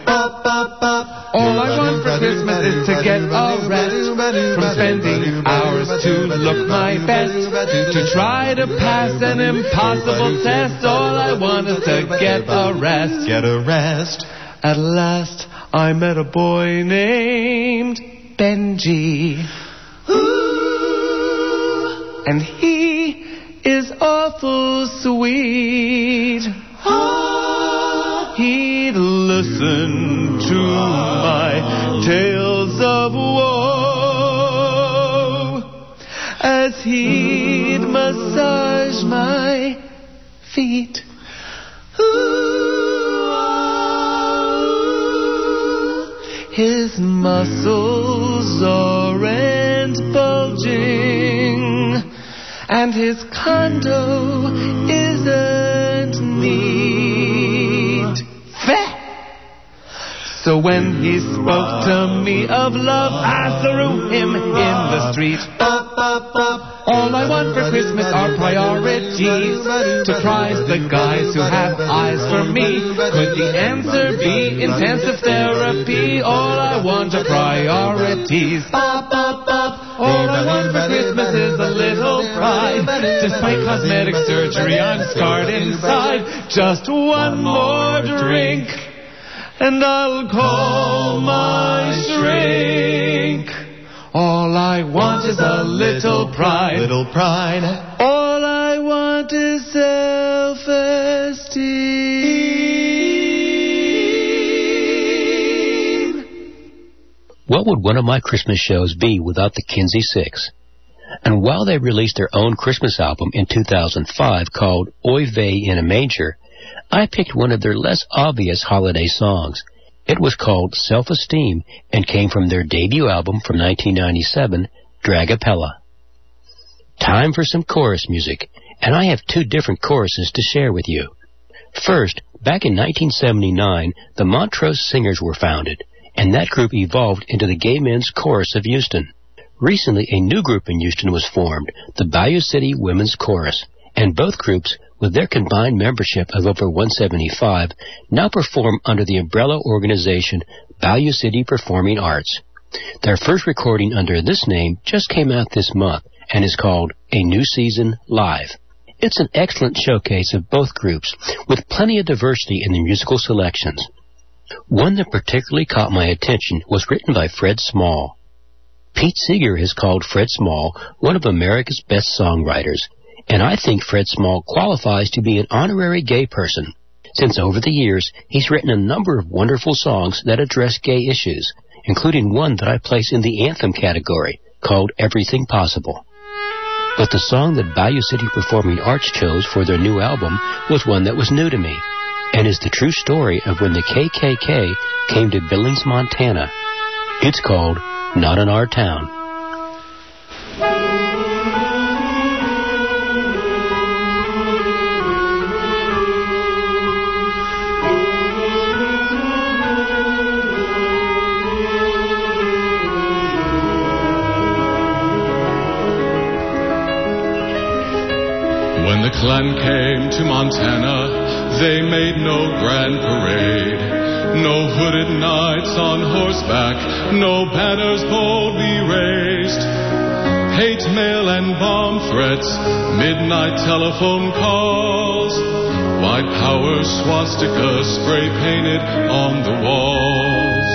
All I want for Christmas is to get a rest from spending hours to look my best, to try to pass an impossible test. All I want is to get a rest. Get a rest. At last I met a boy named Benji, and he is awful sweet. He'd listen to my tales of woe as he'd massage my feet. His muscles aren't bulging, and his condo isn't neat. Fat! So when he spoke to me of love, I threw him in the street. All I want for Christmas are priorities, to prize the guys who have eyes for me. Could the answer be intensive therapy? All I want are priorities. All I want for Christmas is a little pride. Despite cosmetic surgery, I'm scarred inside. Just one more drink, and I'll call my shrink. All I want is a little pride. Little pride. All I want is self-esteem. What would one of my Christmas shows be without the Kinsey Six? And while they released their own Christmas album in two thousand five called Oy Vey in a Manger, I picked one of their less obvious holiday songs. It was called Self-Esteem and came from their debut album from nineteen ninety-seven, Dragapella. Time for some chorus music, and I have two different choruses to share with you. First, back in nineteen seventy-nine, the Montrose Singers were founded, and that group evolved into the Gay Men's Chorus of Houston. Recently, a new group in Houston was formed, the Bayou City Women's Chorus, and both groups, with their combined membership of over one hundred seventy-five, now perform under the umbrella organization Bayou City Performing Arts. Their first recording under this name just came out this month and is called A New Season Live. It's an excellent showcase of both groups, with plenty of diversity in the musical selections. One that particularly caught my attention was written by Fred Small. Pete Seeger has called Fred Small one of America's best songwriters, and I think Fred Small qualifies to be an honorary gay person. Since over the years, he's written a number of wonderful songs that address gay issues, including one that I place in the anthem category, called Everything Possible. But the song that Bayou City Performing Arts chose for their new album was one that was new to me, and is the true story of when the K K K came to Billings, Montana. It's called Not in Our Town. When the Klan came to Montana, they made no grand parade, no hooded knights on horseback, no banners boldly raised. Hate mail and bomb threats, midnight telephone calls, white power swastika spray painted on the walls.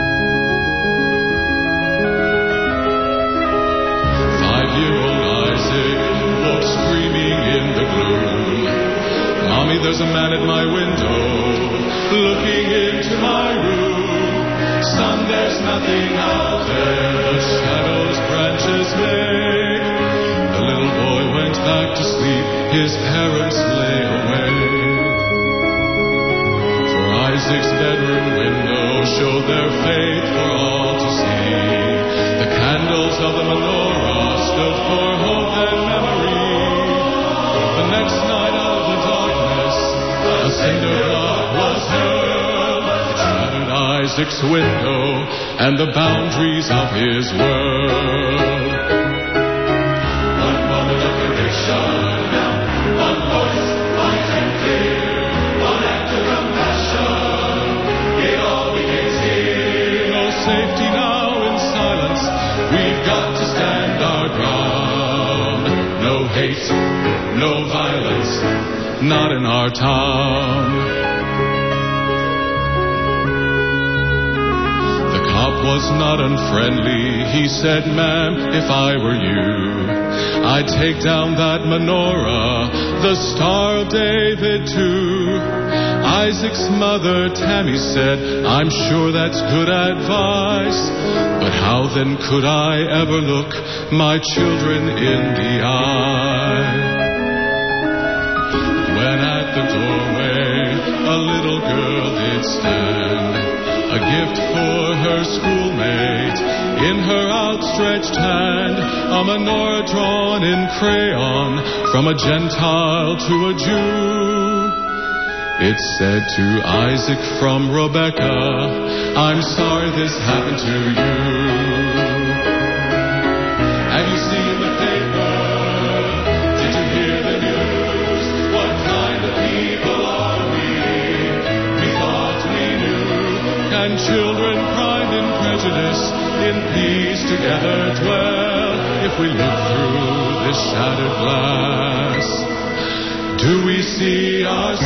Five-year-old Isaac woke screaming in the gloom. Mommy, there's a man at my window, looking into my room. Son, there's nothing out there, the shadows branches make. The little boy went back to sleep, his parents lay awake. For Isaac's bedroom window showed their fate for all to see. The candles of the menorah stood for hope and memory. The next night out of the darkness, a cinder block was hurled. It shattered Isaac's window and the boundaries of his world. One moment of conviction, one voice, light and clear, one act of compassion, it all begins here. No safety now in silence, we've got to stand our ground. No hate, no violence, not in our town. The cop was not unfriendly. He said, ma'am, if I were you, I'd take down that menorah, the Star of David too. Isaac's mother, Tammy, said, I'm sure that's good advice, but how then could I ever look my children in the eye? When at the doorway a little girl did stand, a gift for her schoolmate, in her outstretched hand, a menorah drawn in crayon, from a Gentile to a Jew. It said to Isaac from Rebecca, I'm sorry this happened to you. Have you seen the paper? Did you hear the news? What kind of people are we? We thought we knew. Can children pride in prejudice in peace together dwell? If we look through this shattered glass, do we see ourselves?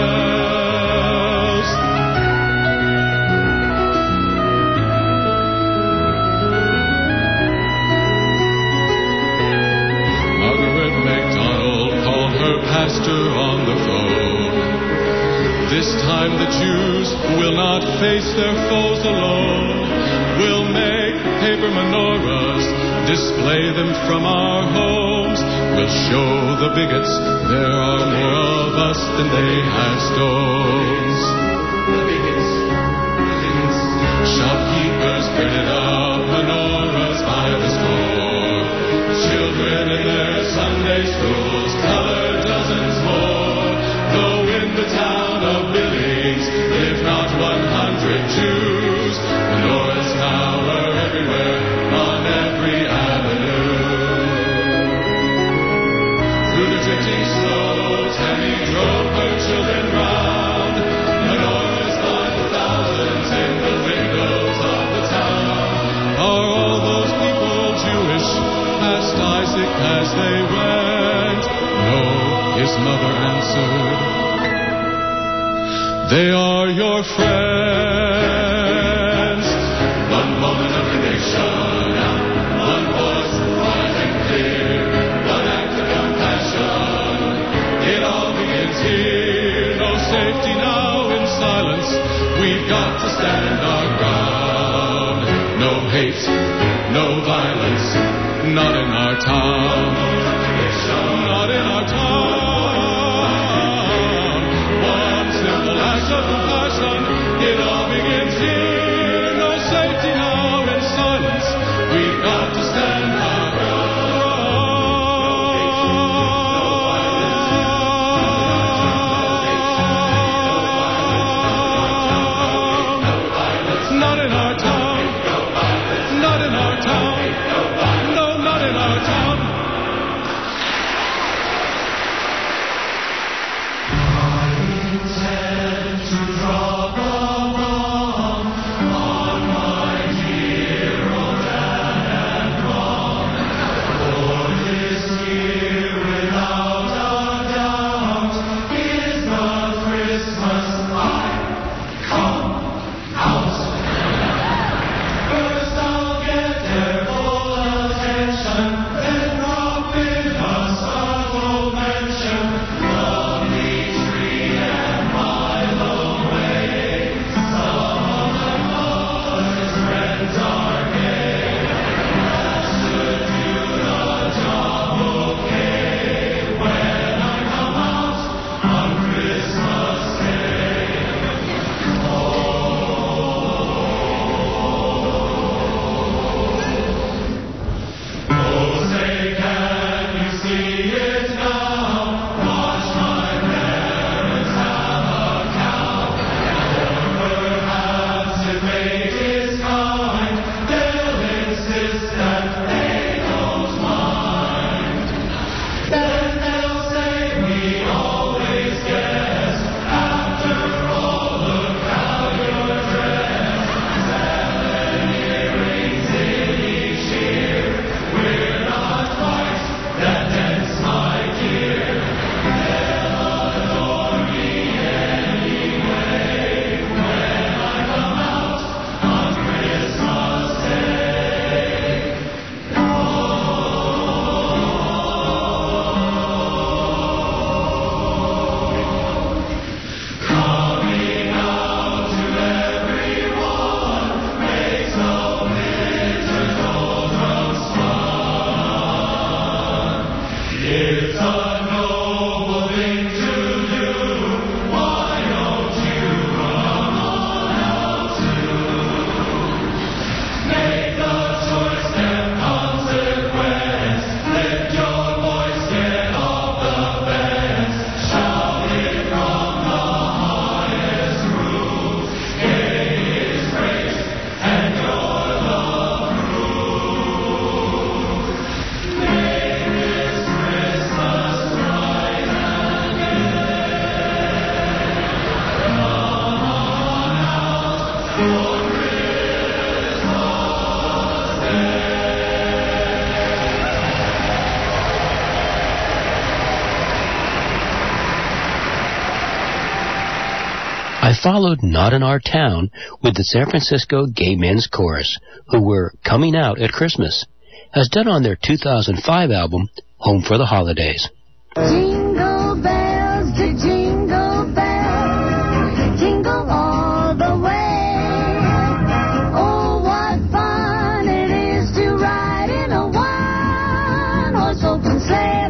Margaret MacDonald called her pastor on the phone. This time the Jews will not face their foes alone. We'll make paper menorahs, display them from our homes. We'll show the bigots there are more of us than they have stones. The bigots, the bigots. Shopkeepers printed up menorahs by the score. Children in their Sunday schools colored dozens more. Though in the town of Billings live not one hundred Jews, menorahs now are everywhere on every avenue. Through the drifting snow, Tammy drove her children round. Menorahs by the thousands in the windows of the town. Are all those people Jewish? Asked Isaac as they went. No, his mother answered. They are your friends. One moment of conviction, one voice, bright and clear, one act of compassion. It all begins here, no safety now. stand our ground. No hate, no violence, not in our town. Not in our town. One simple act of compassion, it all begins here. No safety now in silence. We've got to stand our ground. Not in our town. Not in our town. No, not in our town. I followed Not in Our Town with the San Francisco Gay Men's Chorus, who were coming out at Christmas, as done on their two thousand five album, Home for the Holidays. Jingle bells to jingle bells, jingle all the way. Oh, what fun it is to ride in a one-horse open sleigh.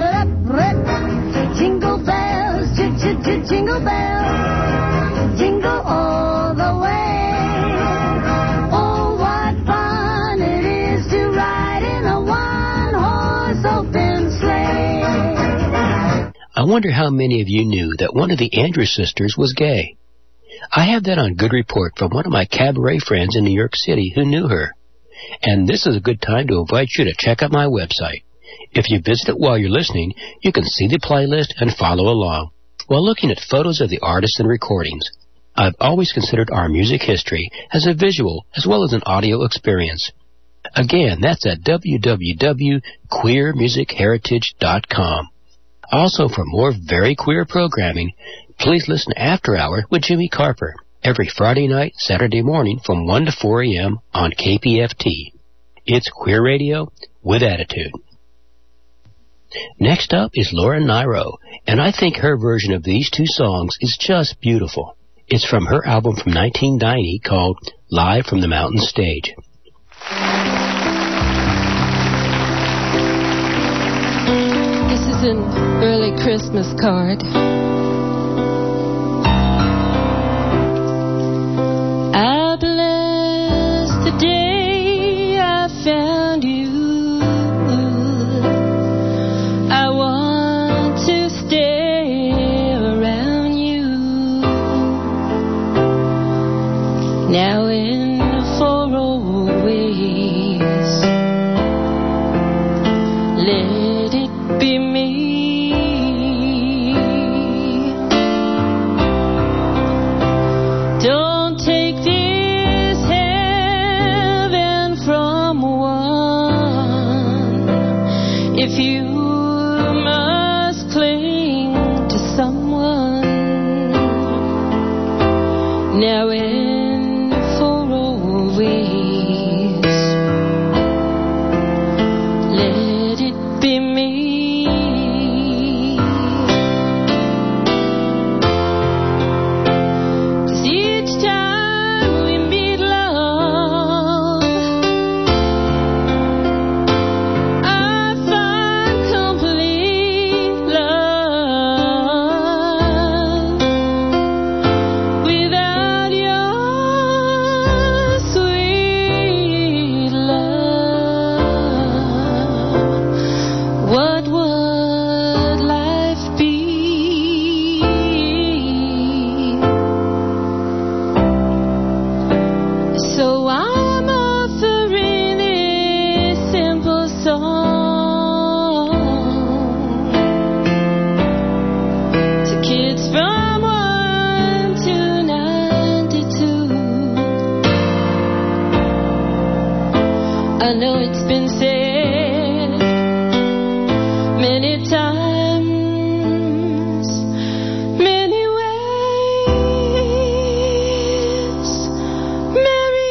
Jingle bells, j-j-j-jingle bells, jingle all the way. Oh, what fun it is to ride in a one-horse open sleigh. I wonder how many of you knew that one of the Andrews sisters was gay. I have that on good report from one of my cabaret friends in New York City who knew her. And this is a good time to invite you to check out my website. If you visit it while you're listening, you can see the playlist and follow along while looking at photos of the artists and recordings. I've always considered our music history as a visual as well as an audio experience. Again, that's at w w w dot queer music heritage dot com. Also, for more very queer programming, please listen After Hour with Jimmy Carper every Friday night, Saturday morning from one to four a m on K P F T. It's queer radio with attitude. Next up is Laura Nyro, and I think her version of these two songs is just beautiful. It's from her album from nineteen ninety called Live from the Mountain Stage. This is an early Christmas card. I bless the day I found you. I want to stay around you. Now and for always, let it be me. Don't take this heaven from one. If you must cling to someone, now and for always, let it be me. Cause each time we meet, love, I find complete love. Without your sweet love, what would life be? So I'm offering this simple song to kids from one to ninety-two. I know it's been said many times, many ways. Merry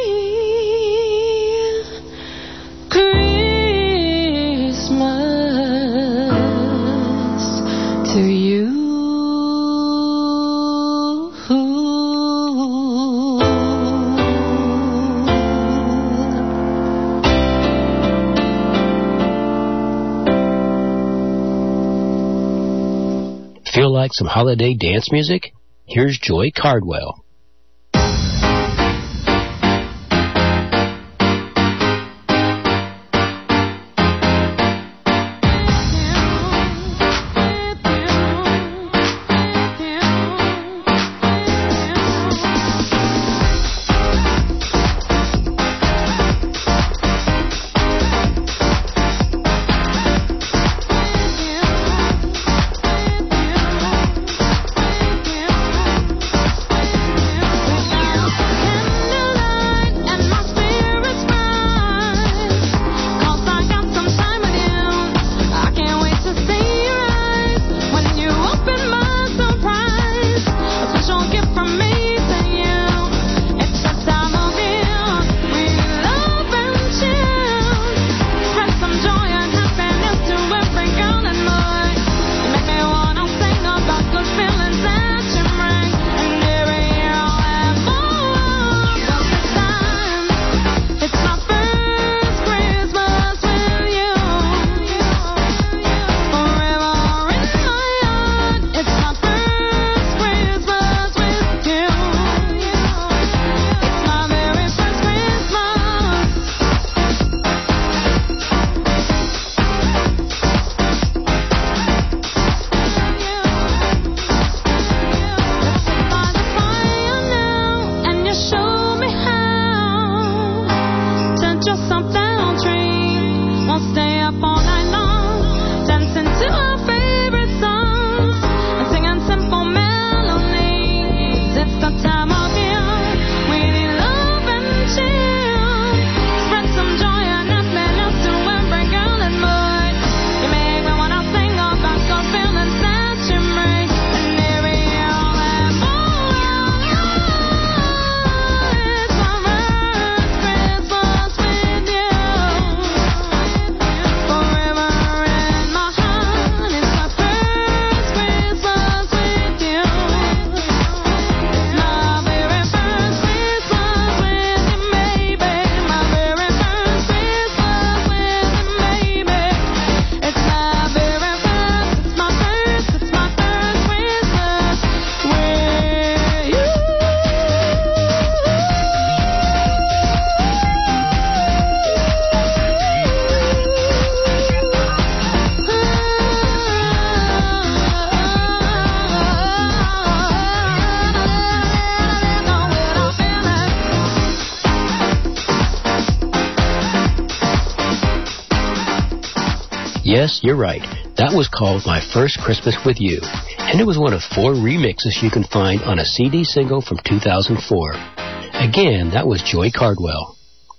Christmas to you. Feel like some holiday dance music? Here's Joy Cardwell. Thank you. Yes, you're right. That was called My First Christmas with You, and it was one of four remixes you can find on a C D single from two thousand four. Again, that was Joy Cardwell.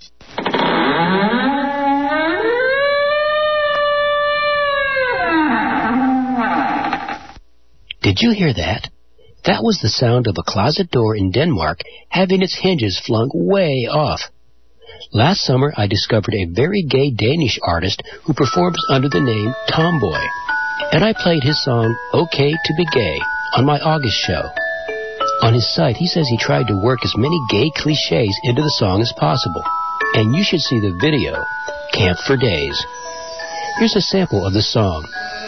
Did you hear that? That was the sound of a closet door in Denmark having its hinges flung way off. Last summer, I discovered a very gay Danish artist who performs under the name Tomboy, and I played his song, Okay to Be Gay, on my August show. On his site, he says he tried to work as many gay cliches into the song as possible, and you should see the video, Camp for Days. Here's a sample of the song.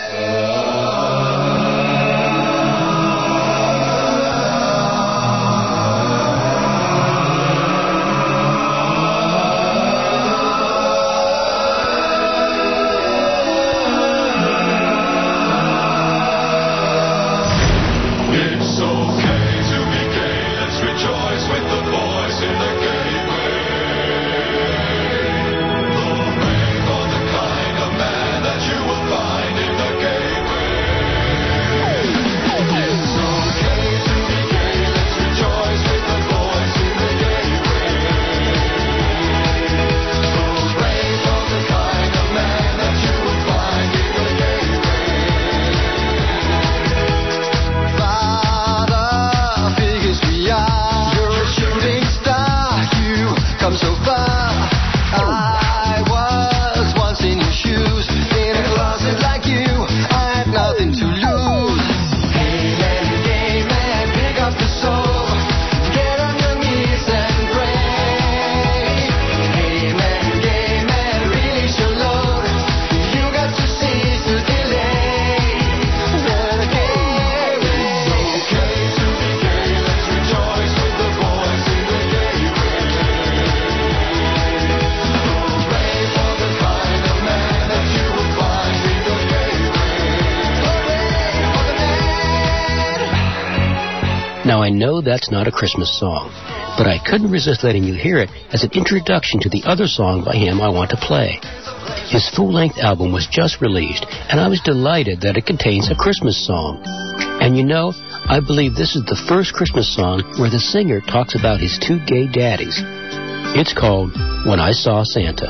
Now, I know that's not a Christmas song, but I couldn't resist letting you hear it as an introduction to the other song by him I want to play. His full-length album was just released, and I was delighted that it contains a Christmas song. And you know, I believe this is the first Christmas song where the singer talks about his two gay daddies. It's called When I Saw Santa.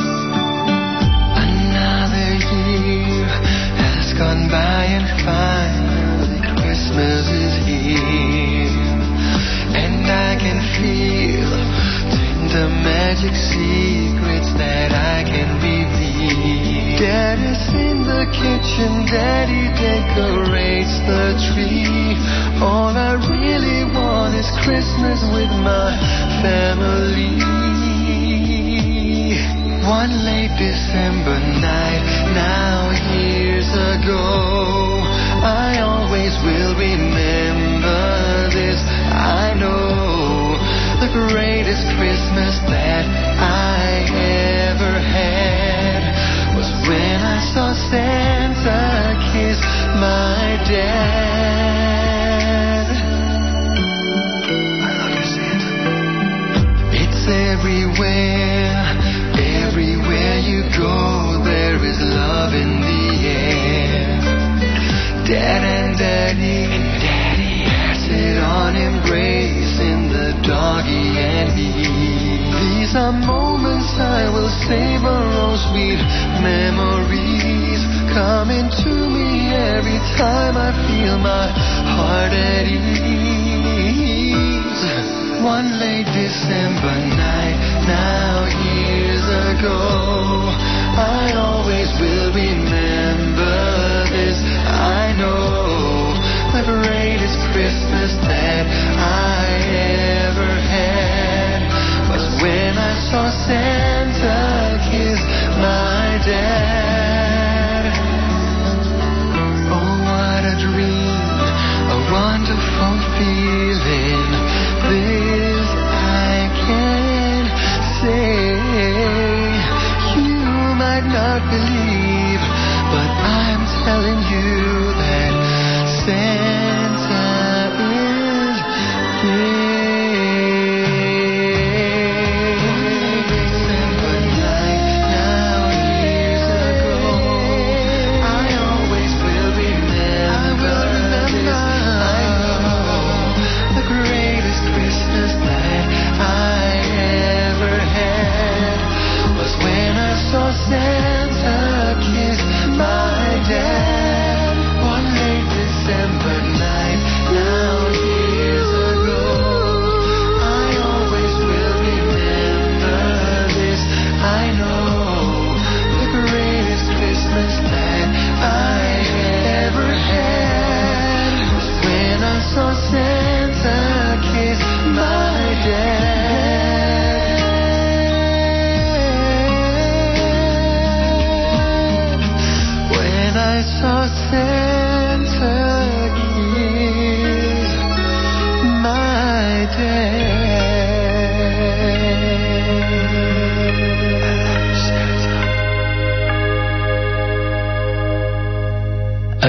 Another year has gone by and finally Christmas is here. And I can feel tender magic secrets that I can reveal. Daddy's in the kitchen, Daddy decorates the tree. All I really want is Christmas with my family. One late December night, now years ago, I always will remember this. I know the greatest Christmas that I ever had was when I saw Santa kiss my dad. I love you, Santa. It's everywhere, everywhere you go, there is love in the air. Dad and Daddy, and Daddy, pass it on, embracing the doggy and me. These are moments I will savor, oh sweet memories coming to me every time I feel my heart at ease. One late December night, now years ago, I always will remember this. I know the greatest Christmas that I ever had was when I saw Santa kiss my dad. Oh, what a dream, a wonderful feeling. This I can say. You might not believe, but I'm telling you that Santa is gay. December night, now years ago,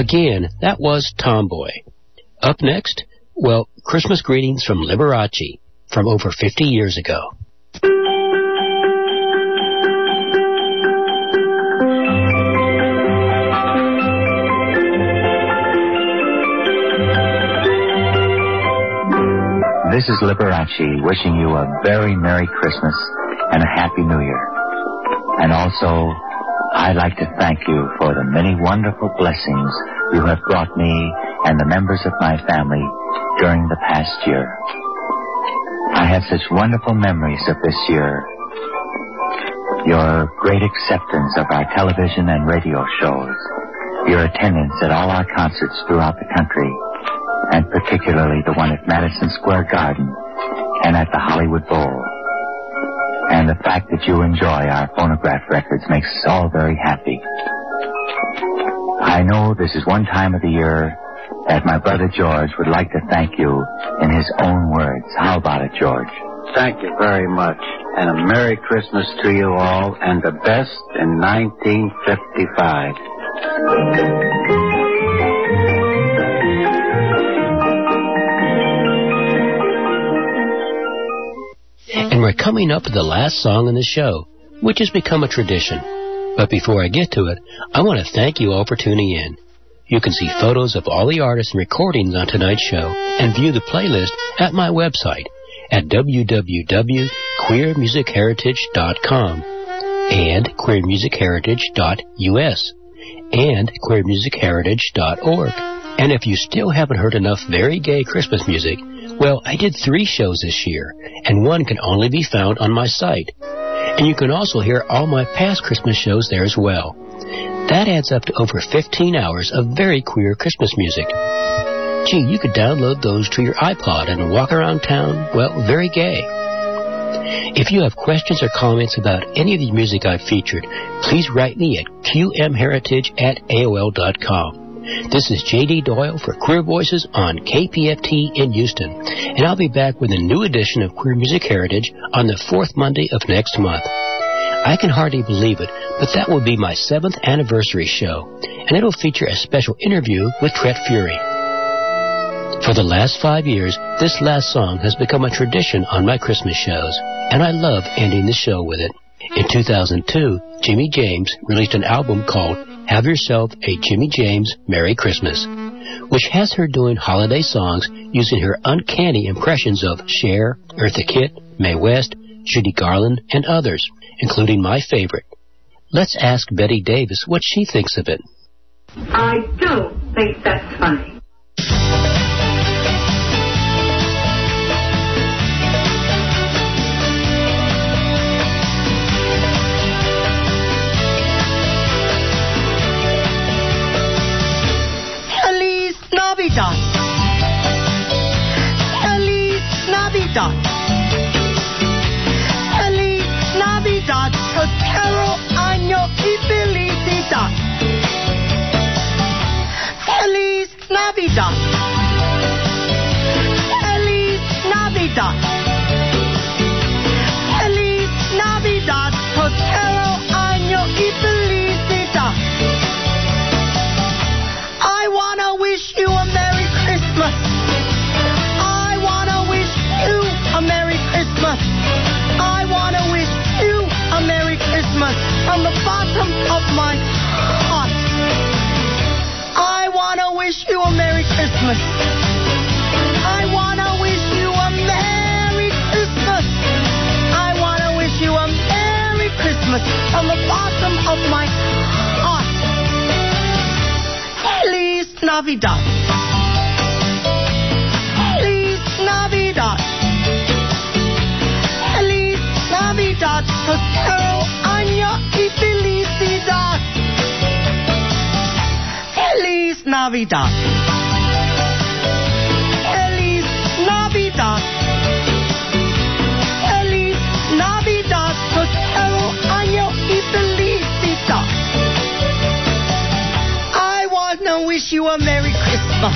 Again, that was Tomboy. Up next, well, Christmas greetings from Liberace from over fifty years ago. This is Liberace wishing you a very Merry Christmas and a Happy New Year. And also, I'd like to thank you for the many wonderful blessings you have brought me and the members of my family during the past year. I have such wonderful memories of this year. Your great acceptance of our television and radio shows, your attendance at all our concerts throughout the country, and particularly the one at Madison Square Garden and at the Hollywood Bowl. And the fact that you enjoy our phonograph records makes us all very happy. I know this is one time of the year that my brother George would like to thank you in his own words. How about it, George? Thank you very much. And a Merry Christmas to you all, and the best in nineteen fifty-five. And we're coming up to the last song in the show, which has become a tradition. But before I get to it, I want to thank you all for tuning in. You can see photos of all the artists and recordings on tonight's show and view the playlist at my website at w w w dot queer music heritage dot com and queer music heritage dot u s and queer music heritage dot org. And if you still haven't heard enough very gay Christmas music, well, I did three shows this year, and one can only be found on my site. And you can also hear all my past Christmas shows there as well. That adds up to over fifteen hours of very queer Christmas music. Gee, you could download those to your iPod and walk around town, well, very gay. If you have questions or comments about any of the music I've featured, please write me at q m heritage at a o l dot com. This is J D Doyle for Queer Voices on K P F T in Houston, and I'll be back with a new edition of Queer Music Heritage on the fourth Monday of next month. I can hardly believe it, but that will be my seventh anniversary show, and it'll feature a special interview with Tret Fury. For the last five years, this last song has become a tradition on my Christmas shows, and I love ending the show with it. In two thousand two, Jimmy James released an album called Have Yourself a Jimmy James Merry Christmas, which has her doing holiday songs using her uncanny impressions of Cher, Eartha Kitt, Mae West, Judy Garland, and others, including my favorite. Let's ask Betty Davis what she thinks of it. I don't think that's funny. Navidad. Feliz Navidad. Feliz Navidad. Prospero año y felicidad. Feliz Navidad. Feliz Navidad. Feliz Navidad. Prospero año y felicidad. I wanna wish you a Merry Christmas. I wanna wish you a Merry Christmas. I wanna wish you a Merry Christmas from the bottom of my heart. I wanna wish you a Merry Christmas. I wanna wish you a Merry Christmas. I wanna wish you a Merry Christmas from the bottom of my heart. Feliz Navidad. Feliz Navidad. Feliz Navidad. Prospero año y felicidad. Feliz Navidad. Feliz Navidad. Feliz Navidad. Prospero año y felicidad. I wanna wish you a Merry Christmas.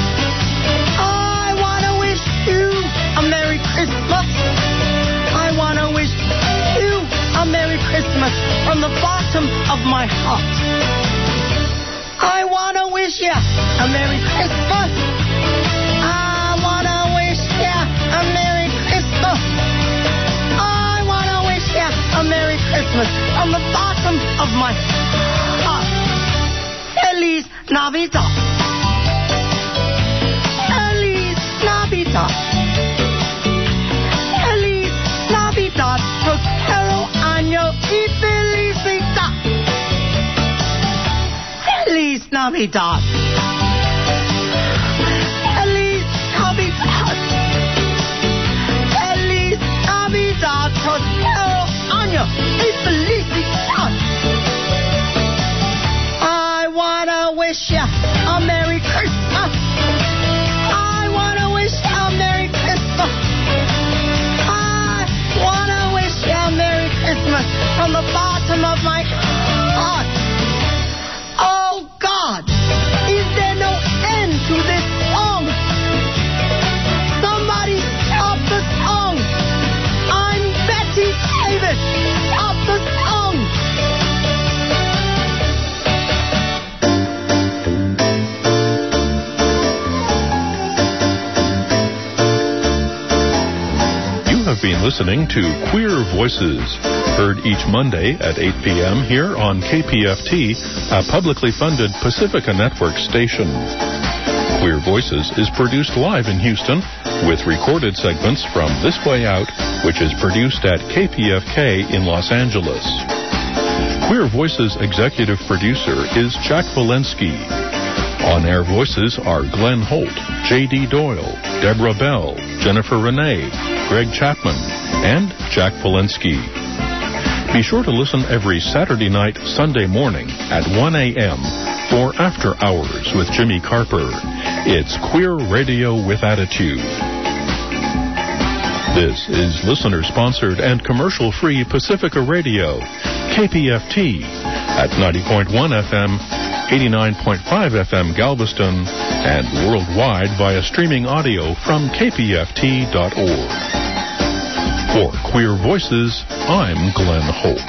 I wanna wish you a Merry Christmas. I wanna wish you a Merry Christmas from the bottom of my heart. I wanna wish wish you a Merry Christmas. I wanna wish you a Merry Christmas. I wanna wish you a Merry Christmas from the bottom of my heart. Feliz Navidad. Feliz Navidad. Feliz Navidad. Prospero año y felicidad. Feliz Navidad. Feliz Navidad. Feliz Navidad. Prospero año y felicidad. I wanna wish you a Merry Christmas. I wanna wish you a Merry Christmas. I wanna wish you a Merry Christmas from the bottom of my heart. Oh God, is there no end to this song? Somebody stop the song. I'm Betty Davis. Stop the song. Have been listening to Queer Voices, heard each Monday at eight p.m. here on K P F T, a publicly funded Pacifica Network station. Queer Voices is produced live in Houston with recorded segments from This Way Out, which is produced at K P F K in Los Angeles. Queer Voices executive producer is Jack Walensky. On-air voices are Glenn Holt, J D. Doyle, Deborah Bell, Jennifer Renee, Greg Chapman, and Jack Walensky. Be sure to listen every Saturday night, Sunday morning at one a.m. for After Hours with Jimmy Carper. It's Queer Radio with Attitude. This is listener-sponsored and commercial-free Pacifica Radio, K P F T, at ninety point one F M, eighty-nine point five F M Galveston, and worldwide via streaming audio from K P F T dot org. For Queer Voices, I'm Glenn Holt.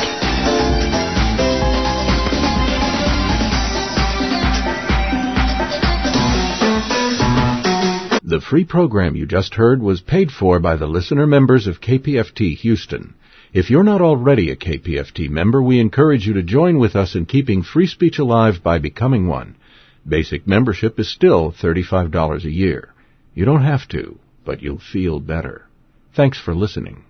The free program you just heard was paid for by the listener members of K P F T Houston. If you're not already a K P F T member, we encourage you to join with us in keeping free speech alive by becoming one. Basic membership is still thirty-five dollars a year. You don't have to, but you'll feel better. Thanks for listening.